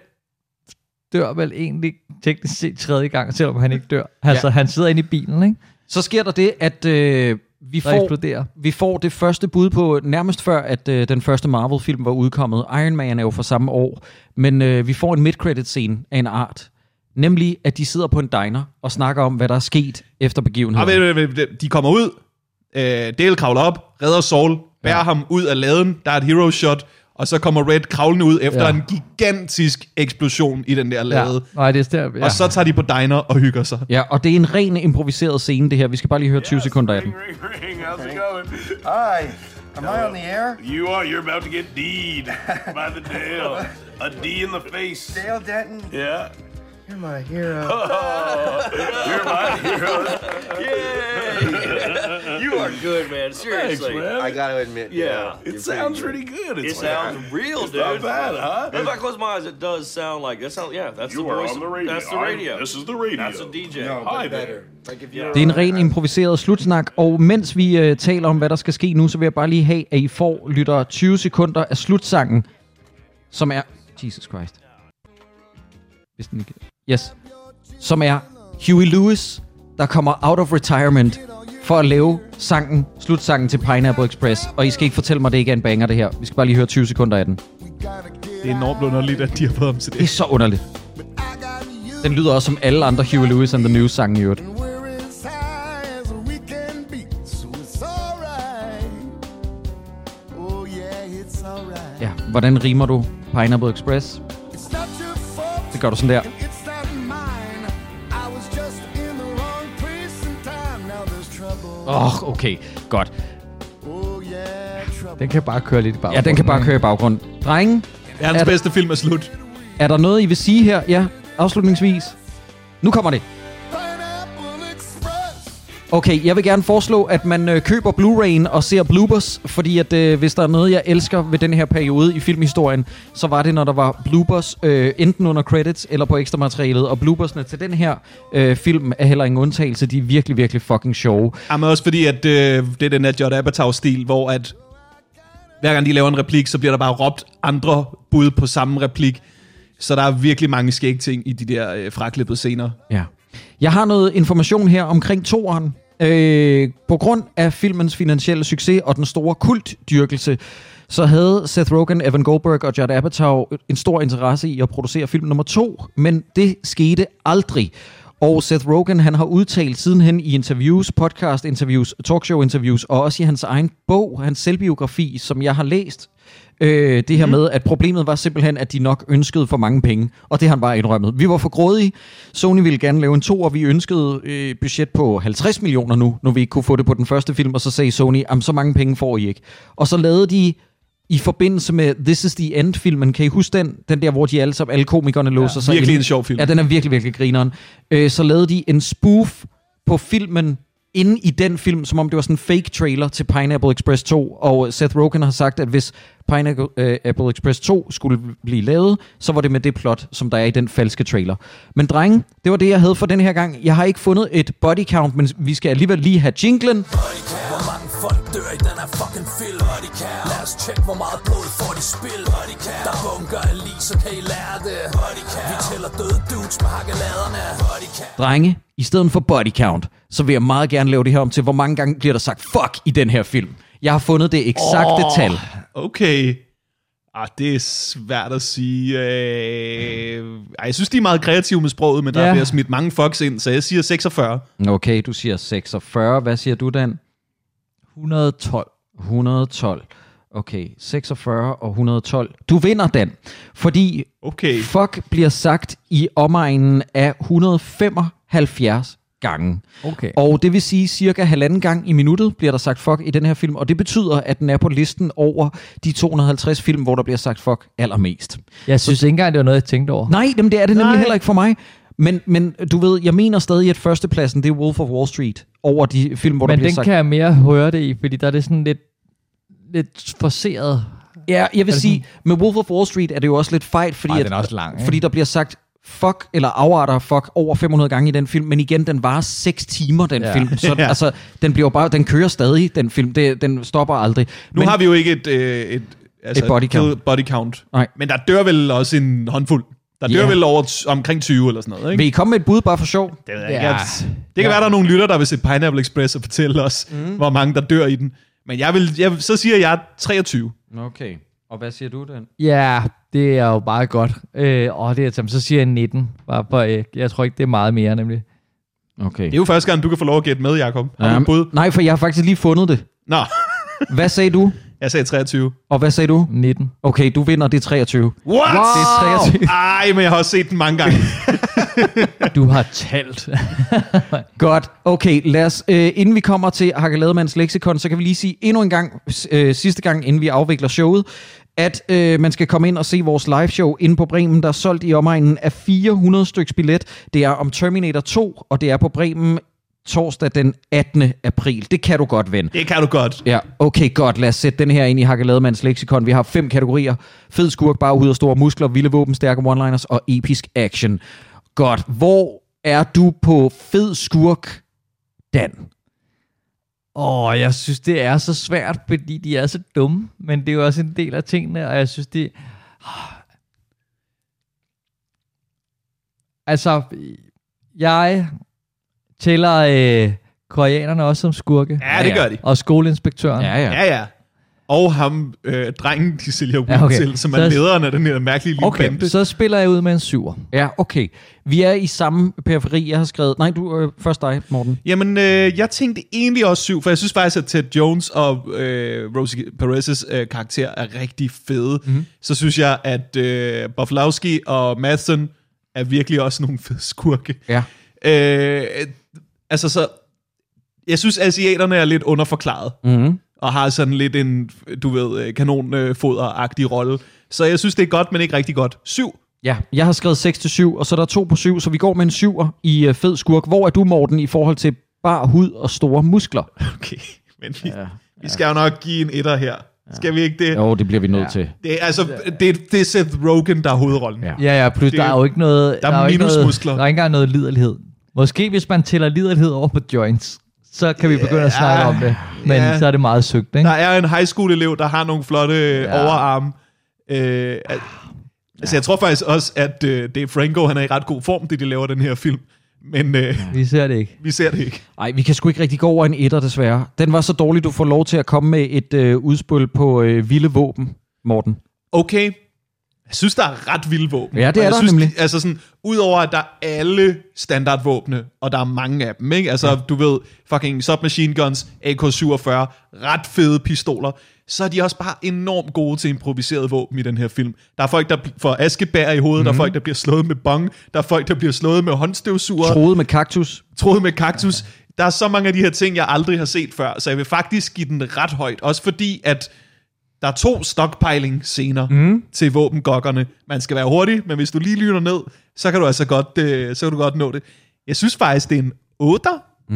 dør vel egentlig teknisk set tredje gang, selvom han ikke dør. Altså, Ja. han sidder inde i bilen, ikke? Så sker der det, at øh, vi, Der får, eksploderer. vi får det første bud på, nærmest før, at øh, den første Marvel-film var udkommet. Iron Man er jo fra samme år. Men øh, vi får en mid-credit-scene af en art. Nemlig, at de sidder på en diner og snakker om, hvad der er sket efter Og begivenheden. ved, ved, ved, de kommer ud, øh, Dale kravler op, redder Saul, bærer ja. ham ud af laden, der er et hero shot, og så kommer Red kravlende ud efter Ja. en gigantisk eksplosion i den der lade. Ja. Nej, det er der, ja. Og så tager de på diner og hygger sig. Ja, og det er en ren improviseret scene, det her. Vi skal bare lige høre tyve sekunder af den. Ring, ring, how's it going? Hi. Am I on the air? You are. You're about to get D'd by the Dale. A D in the face. Dale Denton? Yeah. You're my hero. You're my hero. Yay! You are good, man. Seriously. Thanks, man. I got to admit. Yeah. Yeah, It sounds pretty good. It's It like, sounds real, it's dude. not bad, huh? If I close my eyes, it does sound like that. Sound yeah. That's You the are voice. on the radio. That's the I'm- radio. this is the radio. That's a D J. No, Hi but there. better. Like if you're Det er en ren improviseret slutsnak, og mens vi øh, taler om, hvad der skal ske nu, så vil jeg bare lige have, at I får, lytter, tyve sekunder af slutsangen, som er... Jesus Christ. Hvis den ikke... Yes. Som er Huey Lewis, der kommer out of retirement for at lave sangen, slutsangen til Pineapple Express. Og I skal ikke fortælle mig, at det ikke er en banger, det her. Vi skal bare lige høre tyve sekunder af den. Det er enormt underligt, at de har fået ham til Det er det. så underligt. Den lyder også som alle andre Huey Lewis and the News sange i øvrigt. Ja, hvordan rimer du Pineapple Express? Det gør du sådan der. Åh, oh, okay. Godt. Den kan bare køre lidt i baggrunden. Ja, den kan bare køre i baggrund. Drenge, Verdens er, der, bedste film er slut. er der noget, I vil sige her? Ja, afslutningsvis. Nu kommer det. Okay, jeg vil gerne foreslå, at man øh, køber Blu-ray'en og ser bloopers, fordi at øh, hvis der er noget, jeg elsker ved den her periode i filmhistorien, så var det, når der var bloopers, øh, enten under credits eller på ekstra materialet, og bloopersne til den her øh, film er heller ingen undtagelse. De er virkelig, virkelig fucking sjove. Jamen også fordi, at øh, det er den der Judd Apatow-stil, hvor at hver gang de laver en replik, så bliver der bare råbt andre bud på samme replik. Så der er virkelig mange skæg ting i de der øh, fraklippede scener. Ja. Jeg har noget information her omkring toeren. Øh, på grund af filmens finansielle succes og den store kultdyrkelse, så havde Seth Rogen, Evan Goldberg og Judd Apatow en stor interesse i at producere film nummer to, men det skete aldrig. Og Seth Rogen, han har udtalt sidenhen i interviews, podcast-interviews, talkshow-interviews, og også i hans egen bog, hans selvbiografi, som jeg har læst, øh, det her mm. med, at problemet var simpelthen, at de nok ønskede for mange penge, og det har han bare indrømmet. Vi var for grådige. Sony ville gerne lave en to, og vi ønskede øh, budget på halvtreds millioner nu, når vi ikke kunne få det på den første film, og så sagde Sony, jamen så mange penge får I ikke. Og så lavede de i forbindelse med This is the End-filmen, kan I huske den? Den der, hvor de alle, alle komikerne låser ja, sig virkelig ind. en sjov film. Ja, den er virkelig, virkelig grineren. Øh, så lavede de en spoof på filmen, inde i den film, som om det var sådan en fake trailer til Pineapple Express to, og Seth Rogen har sagt, at hvis Pineapple uh, Express to skulle blive lavet, så var det med det plot, som der er i den falske trailer. Men drenge, det var det, jeg havde for den her gang. Jeg har ikke fundet et body count, men vi skal alligevel lige have jinglen. Hvor mange folk dør i den her fucking film? Lad os tjekke, hvor meget blod får de spil. Der bunker af lige, så kan I lære det. Vi tæller døde dudes med hakkeladerne. Drenge, i stedet for body count, så vil jeg meget gerne lave det her om til, hvor mange gange bliver der sagt fuck i den her film. Jeg har fundet det eksakte oh, tal. Okay. Ah, det er svært at sige. Øh... Ej, jeg synes, de er meget kreative med sproget, men der ja. bliver smidt mange fucks ind, så jeg siger seksogfyrre. Okay, du siger seksogfyrre. Hvad siger du, Dan? et hundrede og tolv. et hundrede og tolv. Okay, seksogfyrre og et hundrede og tolv. Du vinder, Dan, fordi okay. fuck bliver sagt i omegnen af et hundrede og femoghalvfjerds gange. Okay. Og det vil sige, cirka halvanden gang i minuttet bliver der sagt fuck i den her film, og det betyder, at den er på listen over de to hundrede og halvtreds film, hvor der bliver sagt fuck allermest. Jeg synes ikke engang, det var noget, jeg tænkte over. Nej, jamen, det er det nemlig Nej. heller ikke for mig. Men, men du ved, jeg mener stadig, at førstepladsen, det er Wolf of Wall Street, over de film, hvor men der bliver sagt... sagt... Men den kan jeg mere høre det i, fordi der er det sådan lidt, lidt forceret. Ja, jeg vil sige, sådan... med Wolf of Wall Street er det jo også lidt fejt, fordi, Ej, at, den er også lang, fordi der bliver sagt fuck, eller afarter fuck, over fem hundrede gange i den film, men igen, den varer seks timer, den ja. film, så ja. altså, den bliver bare, den kører stadig, den film, det, den stopper aldrig. Nu men, har vi jo ikke et, øh, et, altså et body count. body count. Nej. Men der dør vel også en håndfuld. Der dør yeah. vel over t- omkring tyve eller sådan noget, ikke? Vil I komme med et bud bare for sjov? Det ved jeg ikke. Ja. Det kan ja. være, der er nogle lytter, der vil se Pineapple Express og fortælle os, mm. hvor mange der dør i den. Men jeg vil, jeg, så siger jeg treogtyve. Okay. Og hvad siger du, Dan? Ja, det er jo meget godt. Øh, åh, det er, så siger jeg nitten. Bare for, øh, jeg tror ikke, det er meget mere, nemlig. Okay. Det er jo første gang, du kan få lov at gætte med, Jacob. Har ja, du et bud? Nej, for jeg har faktisk lige fundet det. Nå. Hvad sagde du? Jeg sagde treogtyve. Og hvad sagde du? nitten. Okay, du vinder, det er treogtyve. What? Wow! Det er treogtyve. Ej, men jeg har også set den mange gange. Du har talt. Godt. Okay, lad os, øh, inden vi kommer til Hakkelademands leksikon, så kan vi lige sige endnu en gang, øh, sidste gang, inden vi afvikler showet, at øh, man skal komme ind og se vores liveshow inde på Bremen, der er solgt i omegnen af fire hundrede styks billet. Det er om Terminator to, og det er på Bremen torsdag den attende april. Det kan du godt, ven. Det kan du godt. Ja, okay, godt. Lad os sætte den her ind i Hakkelademands leksikon. Vi har fem kategorier. Fed skurk, bare ud og store muskler, vilde våben, stærke one-liners og episk action. Godt. Hvor er du på fed skurk, Dan? Åh, oh, jeg synes, det er så svært, fordi de er så dumme, men det er jo også en del af tingene, og jeg synes, det... Altså, jeg tæller øh, koreanerne også som skurke. Ja, det gør de. Og skoleinspektøren. Ja, ja. Ja, ja. Og ham, øh, drengen, de sælger ud Ja, okay. til, som er Så- lederen af den her mærkelige lille Okay, bande. Så spiller jeg ud med en syver. Ja, okay. Vi er i samme periferi. Jeg har skrevet... Nej, du øh, først dig, Morten. Jamen, øh, jeg tænkte egentlig også syv, for jeg synes faktisk, at Ted Jones og øh, Rosie Perez's øh, karakter er rigtig fede. Mm-hmm. Så synes jeg, at øh, Boflowski og Madsen er virkelig også nogle fede skurke. Ja. Øh, altså, så... Jeg synes, asiaterne er lidt underforklaret. Mm-hmm. Og har sådan lidt en, du ved, kanonfoder-agtig rolle. Så jeg synes, det er godt, men ikke rigtig godt. Syv. Ja, jeg har skrevet seks til syv, og så er der to på syv, så vi går med en syver i uh, fed skurk. Hvor er du, Morten, i forhold til bar hud og store muskler? Okay, men vi, ja, ja. vi skal jo nok give en etter her. Skal vi ikke det? Jo, det bliver vi nødt ja. til. Det er, altså, det, det er Seth Rogen, der er hovedrollen. Ja, Ja, ja, plus Det- der er jo ikke noget... der er jo ikke minusmuskler. noget, der er ikke engang noget liderlighed. Måske hvis man tæller liderlighed over på joints, så kan vi begynde at snakke om det. Men Ja. så er det meget søgt, ikke? Der er en high school elev, der har nogle flotte ja. overarme. Øh, al- altså, jeg tror faktisk også, at øh, Dave Franco, han er i ret god form, det de laver den her film. Men øh, Vi ser det ikke. vi ser det ikke. Nej, vi kan sgu ikke rigtig gå over en etter, desværre. Den var så dårlig, du får lov til at komme med et øh, udspil på øh, vilde våben, Morten. Okay. Jeg synes, der er ret vilde våben. Ja, det Og er jeg der synes, nemlig. Altså sådan, udover at der er alle standardvåbne, og der er mange af dem, ikke? Altså, ja. du ved, fucking submachine guns, A K syvogfyrre, ret fede pistoler, så er de også bare enormt gode til improviseret våben i den her film. Der er folk, der får askebær i hovedet, mm-hmm. der er folk, der bliver slået med bong, der er folk, der bliver slået med håndstøvsuger. Troet med kaktus. Troet med kaktus. Der er så mange af de her ting, jeg aldrig har set før, så jeg vil faktisk give den ret højt. Også fordi, at der er to stockpiling-scener mm. til våbengokkerne. Man skal være hurtig, men hvis du lige lyner ned, så kan du altså godt, øh, så kan du godt nå det. Jeg synes faktisk, det er en otter.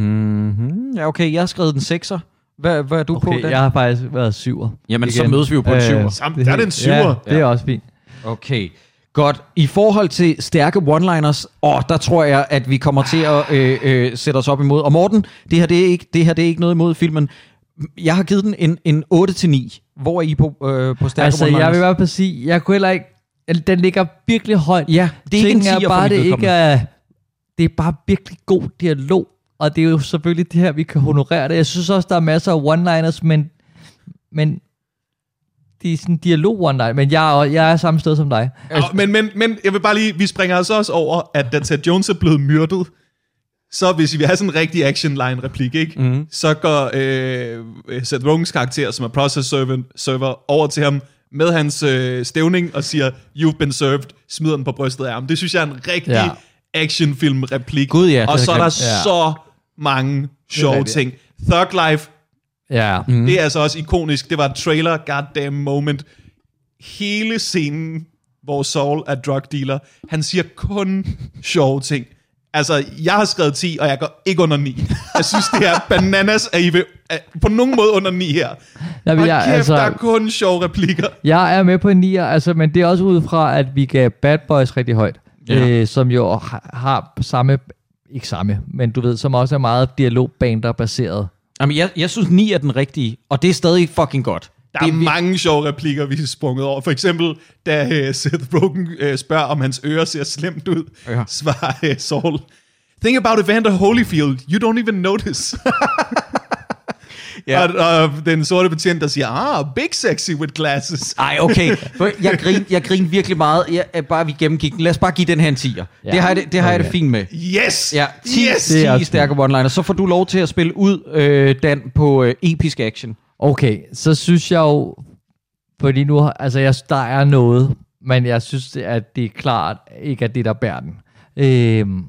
Mm-hmm. Ja, okay, jeg har skrevet den sekser. Hvad, hvad er du Okay, på, Dan? jeg har faktisk været syver. Jamen, Igen. så mødes vi jo på en syver. Sammen, der er det en syver. Ja, det er også fint. Okay, godt. I forhold til stærke one-liners, åh, der tror jeg, at vi kommer til at øh, øh, sætte os op imod. Og Morten, det her, det er ikke, det her det er ikke noget imod filmen. Jeg har givet den en, en otte til ni. Hvor er I på, øh, på stærke Altså, one-liners? jeg vil i hvert fald sige, jeg kunne heller ikke... Den ligger virkelig højt. Ja, det er ikke en Tingen tier er for bare, mit det ikke vedkommende. er... Det er bare virkelig god dialog. Og det er jo selvfølgelig det her, vi kan honorere det. Jeg synes også, der er masser af one-liners, men... Men... Det er sådan dialog one-liner. Men jeg er, jeg er samme sted som dig. Altså, men, men, men jeg vil bare lige, vi springer altså også over, at da Ted Jones er blevet myrdet, så hvis vi vil have sådan en rigtig action-line-replik, ikke? Mm. Så går øh, Seth Rogens karakter, som er process server, server over til ham med hans øh, stævning og siger, you've been served, smider den på brystet af ham. Det synes jeg er en rigtig Ja. actionfilm-replik. Gud, ja, det og er så er der grimt. Ja. så mange sjove rigtigt. ting. Thug Life, Ja. mm. det er altså også ikonisk. Det var et trailer goddamn moment. Hele scenen, hvor Saul er drug dealer, han siger kun sjove ting. Altså, jeg har skrevet ti, og jeg går ikke under ni. Jeg synes, det er bananas, at I vil, at på nogen måde under ni her. Ja, men Og jeg- kæft, altså- der er kun sjove replikker. Jeg er med på en nier, altså, men det er også ud fra, at vi gav Bad Boys rigtig højt. Ja. Øh, som jo har, har samme... Ikke samme, men du ved, som også er meget dialogbander-baseret. Jamen, jeg, jeg synes ni er den rigtige, og det er stadig fucking godt. Der det er vi- mange sjove replikker, vi har sprunget over. For eksempel, da uh, Seth Rogen uh, spørger, om hans ører ser slemt ud, Ja. svarer uh, Saul, think about Evander Holyfield, you don't even notice. Ja. og, og den sorte betjent, der siger, ah, big sexy with glasses. Ej, okay. Jeg griner jeg grin virkelig meget. Jeg, jeg, bare vi gennemgik den. Lad os bare give den her en tier. Ja. Det har jeg det, det, har jeg det fint med. Yes! Ja, ti, Yes! Det er ti også stærke one-liners. Så får du lov til at spille ud, øh, Dan, på øh, episk action. Okay, så synes jeg jo... Fordi nu... har- Altså, jeg, der er noget, men jeg synes, at det er klart ikke, at det der bærer den. Øhm,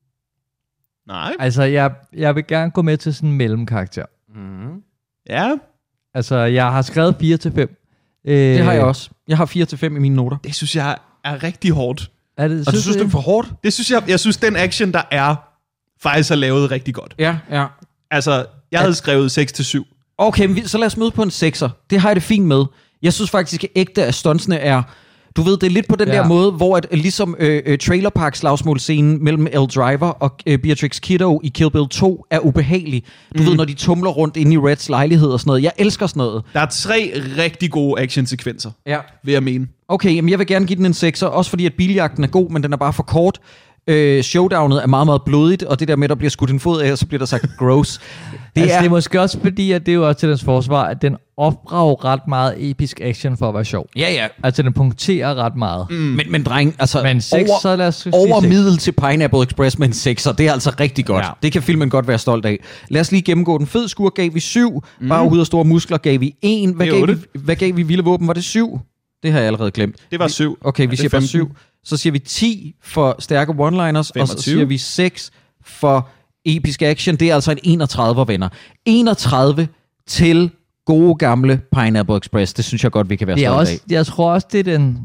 Nej. Altså, jeg, jeg vil gerne gå med til sådan en mellemkarakter. Mm. Ja. Altså, jeg har skrevet fire til fem. Øh, Det har jeg også. Jeg har fire til fem i mine noter. Det synes jeg er rigtig hårdt. Er det, Og du synes, det er for hårdt? Det synes jeg, jeg synes, den action, der er, faktisk er lavet rigtig godt. Ja, ja. Altså, jeg havde skrevet seks til syv. Okay, men vi- så lad os møde på en sekser. Det har jeg det fint med. Jeg synes faktisk ægte, at stuntsene er... Du ved, det er lidt på den Ja. der måde, hvor at, ligesom øh, øh, Trailer Park slagsmålscenen mellem Elle Driver og øh, Beatrix Kiddo i Kill Bill to er ubehagelig. Du mm. ved, når de tumler rundt inde i Reds lejlighed og sådan noget. Jeg elsker sådan noget. Der er tre rigtig gode actionsekvenser, Ja. vil jeg mene. Okay, jamen jeg vil gerne give den en sekser, også fordi at biljagten er god, men den er bare for kort. Øh, showdownet er meget, meget blodigt, og det der med, at der bliver skudt en fod af, og så bliver der sagt gross. Det, altså, er... det er måske også fordi, at det er jo også til dens forsvar, at den opdrager ret meget episk action for at være sjov. Ja, ja. Altså, den punkterer ret meget. Mm. Men, men dreng, altså Men seks, over, så lad os sige over seks. middel til Pineapple Express med en sekser, det er altså rigtig godt. Ja. Det kan filmen godt være stolt af. Lad os lige gennemgå den. Fed skur gav vi syv, mm. bare ud af store muskler gav vi en. Hvad, gav vi, hvad gav vi Vilde Våben? Var det syv? Det har jeg allerede glemt. Det var syv. Okay, vi Ja, siger bare syv. Så siger vi ti for stærke one-liners, og så siger vi seks for episk action. Det er altså en enogtredive, venner. enogtredive til gode gamle Pineapple Express. Det synes jeg godt, vi kan være Det er stolte også, af. jeg tror også, det er den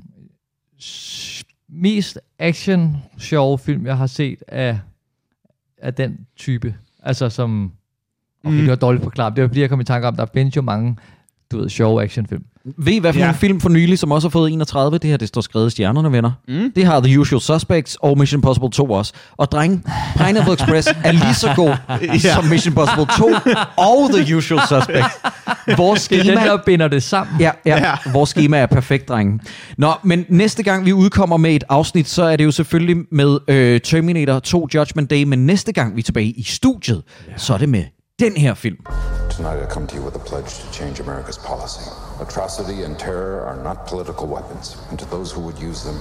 s- mest action-sjove film, jeg har set af, af den type. Altså som... Okay, Mm. det var dårligt forklaret. Det var fordi, jeg kom i tanke om, der findes jo mange, du ved, sjove actionfilm. Ved I, hvad for Ja. ja. nogle film for nylig, som også har fået enogtredive? Det her, det står skrevet i stjernerne, venner. Mm. Det har The Usual Suspects og Mission Impossible to også. Og dreng, Pineapple Express er lige så god Ja. som Mission Impossible to og The Usual Suspects. Vores Det er schema, den, der binder det sammen. ja, ja, ja. Vores schema er perfekt, drenge. Nå, men næste gang vi udkommer med et afsnit, så er det jo selvfølgelig med øh, Terminator to Judgment Day. Men næste gang vi er tilbage i studiet, yeah. så er det med den her film. Tonight I come to you with a pledge to change America's policy. Atrocity and terror are not political weapons, and to those who would use them,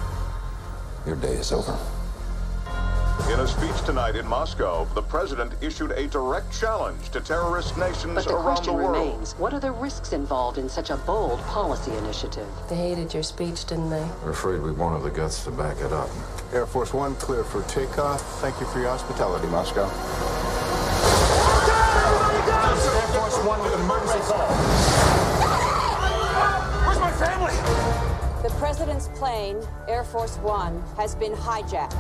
your day is over. In a speech tonight in Moscow, the president issued a direct challenge to terrorist nations But the around the question world. remains, what are the risks involved in such a bold policy initiative? They hated your speech, didn't they? We're afraid we won't have the guts to back it up. Air Force One clear for takeoff. Thank you for your hospitality, Moscow. Air Force One with emergency call. Where's my family? The president's plane, Air Force One, has been hijacked.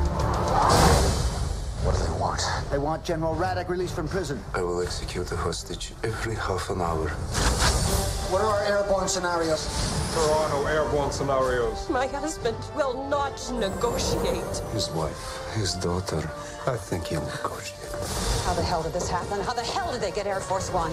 What do they want? They want General Radek released from prison. I will execute the hostage every half an hour. What are our airborne scenarios? There are no airborne scenarios. My husband will not negotiate. His wife, his daughter. I think he'll negotiate. How the hell did this happen? How the hell did they get Air Force One?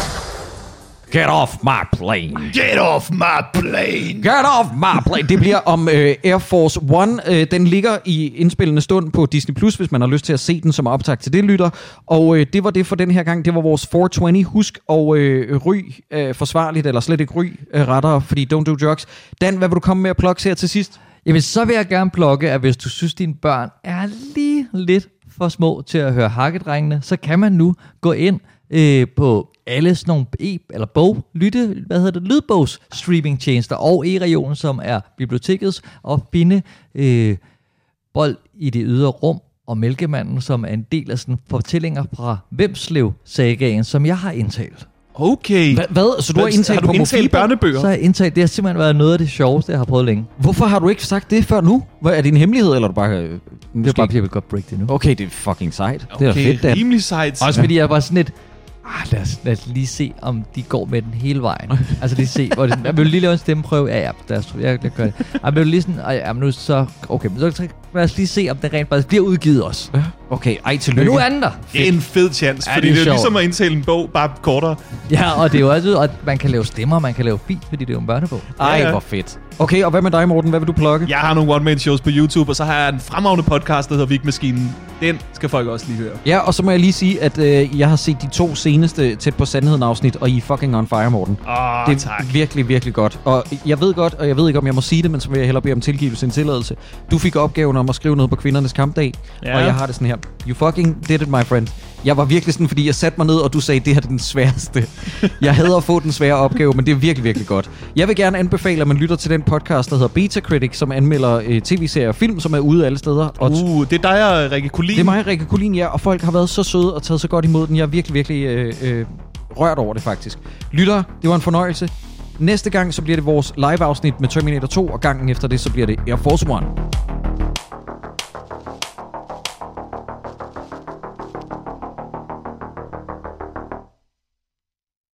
Get off my plane. Get off my plane. Get off my plane. Det bliver om øh, Air Force One. Øh, den ligger i indspillende stund på Disney Plus, hvis man har lyst til at se den som optag til det, lytter. Og øh, det var det for den her gang. Det var vores fire tyve. Husk at øh, ryg øh, forsvarligt, eller slet ikke ryg øh, rettere, fordi don't do drugs. Dan, hvad vil du komme med at plukke her til sidst? Jamen, så vil jeg gerne plukke, at hvis du synes, dine børn er lige lidt for små til at høre Hakkedrengene, så kan man nu gå ind øh, på alle sådan nogle e- eller bog, lytte, hvad hedder det, lydbogs streamingtjenester og e-regionen, som er bibliotekets, og finde øh, Bold i det ydre rum og Mælkemanden, som er en del af sådan fortællinger fra Vemslev-sagaen, som jeg har indtalt. Okay. Hva- hvad? Så du har indtalt har du på indtalt Mofibo? børnebøger? Så har jeg indtalt, det har simpelthen været noget af det sjoveste, jeg har prøvet længe. Hvorfor har du ikke sagt det før nu? Hvad, er det en hemmelighed, eller er du bare... Øh, Det er bare, fordi jeg vil godt break det nu. Okay, det er fucking sejt. Det er Okay, da fedt, Dan. rimelig sejt. Også fordi jeg var sådan lidt, ah, lad, os, lad os lige se, om de går med den hele vejen. Altså lige se, hvor det, jeg vil lige lave en stemmeprøve. Ja, ja, lad os, jeg, jeg gør det. Jeg vil lige sådan, ah, ja, men nu så, okay, men så lad os lige se, om den rent faktisk bliver udgivet også. Ja. Okay, ej, tillykke. Men nu er den der. Det er en fed chance, Ja, fordi det er det er, sjovt. ligesom at indtale en bog, bare kortere. Ja, og det er jo også, at man kan lave stemmer, man kan lave beat, fordi det er jo en børnebog. Ej, Ja, ja. hvor fedt. Okay, og hvad med dig, Morten? Hvad vil du plukke? Jeg har nogle one-man-shows på YouTube, og så har jeg en fremragende podcast, der hedder Vigmaskinen. Den skal folk også lige høre. Ja, og så må jeg lige sige, at øh, jeg har set de to seneste Tæt på Sandheden afsnit, og I er fucking on fire, Morten. Åh, det er tak. virkelig, virkelig godt. Og jeg ved godt, og jeg ved ikke, om jeg må sige det, men så vil jeg hellere bede om tilgivelse en tilladelse. Du fik opgaven om at skrive noget på kvindernes kampdag, Ja. og jeg har det sådan her. You fucking did it, my friend. Jeg var virkelig sådan, fordi jeg satte mig ned, og du sagde, det her er den sværeste. Jeg hader at få den svære opgave, men det er virkelig, virkelig godt. Jeg vil gerne anbefale, at man lytter til den podcast, der hedder Beta Critic, som anmelder øh, tv-serier og film, som er ude alle steder. Og uh, det er dig og Rikke Kulin. Det er mig og Rikke Kulin, ja, og folk har været så søde og taget så godt imod den. Jeg er virkelig, virkelig øh, øh, rørt over det, faktisk. Lytter, det var en fornøjelse. Næste gang, så bliver det vores live-afsnit med Terminator to, og gangen efter det, så bliver det Air Force One.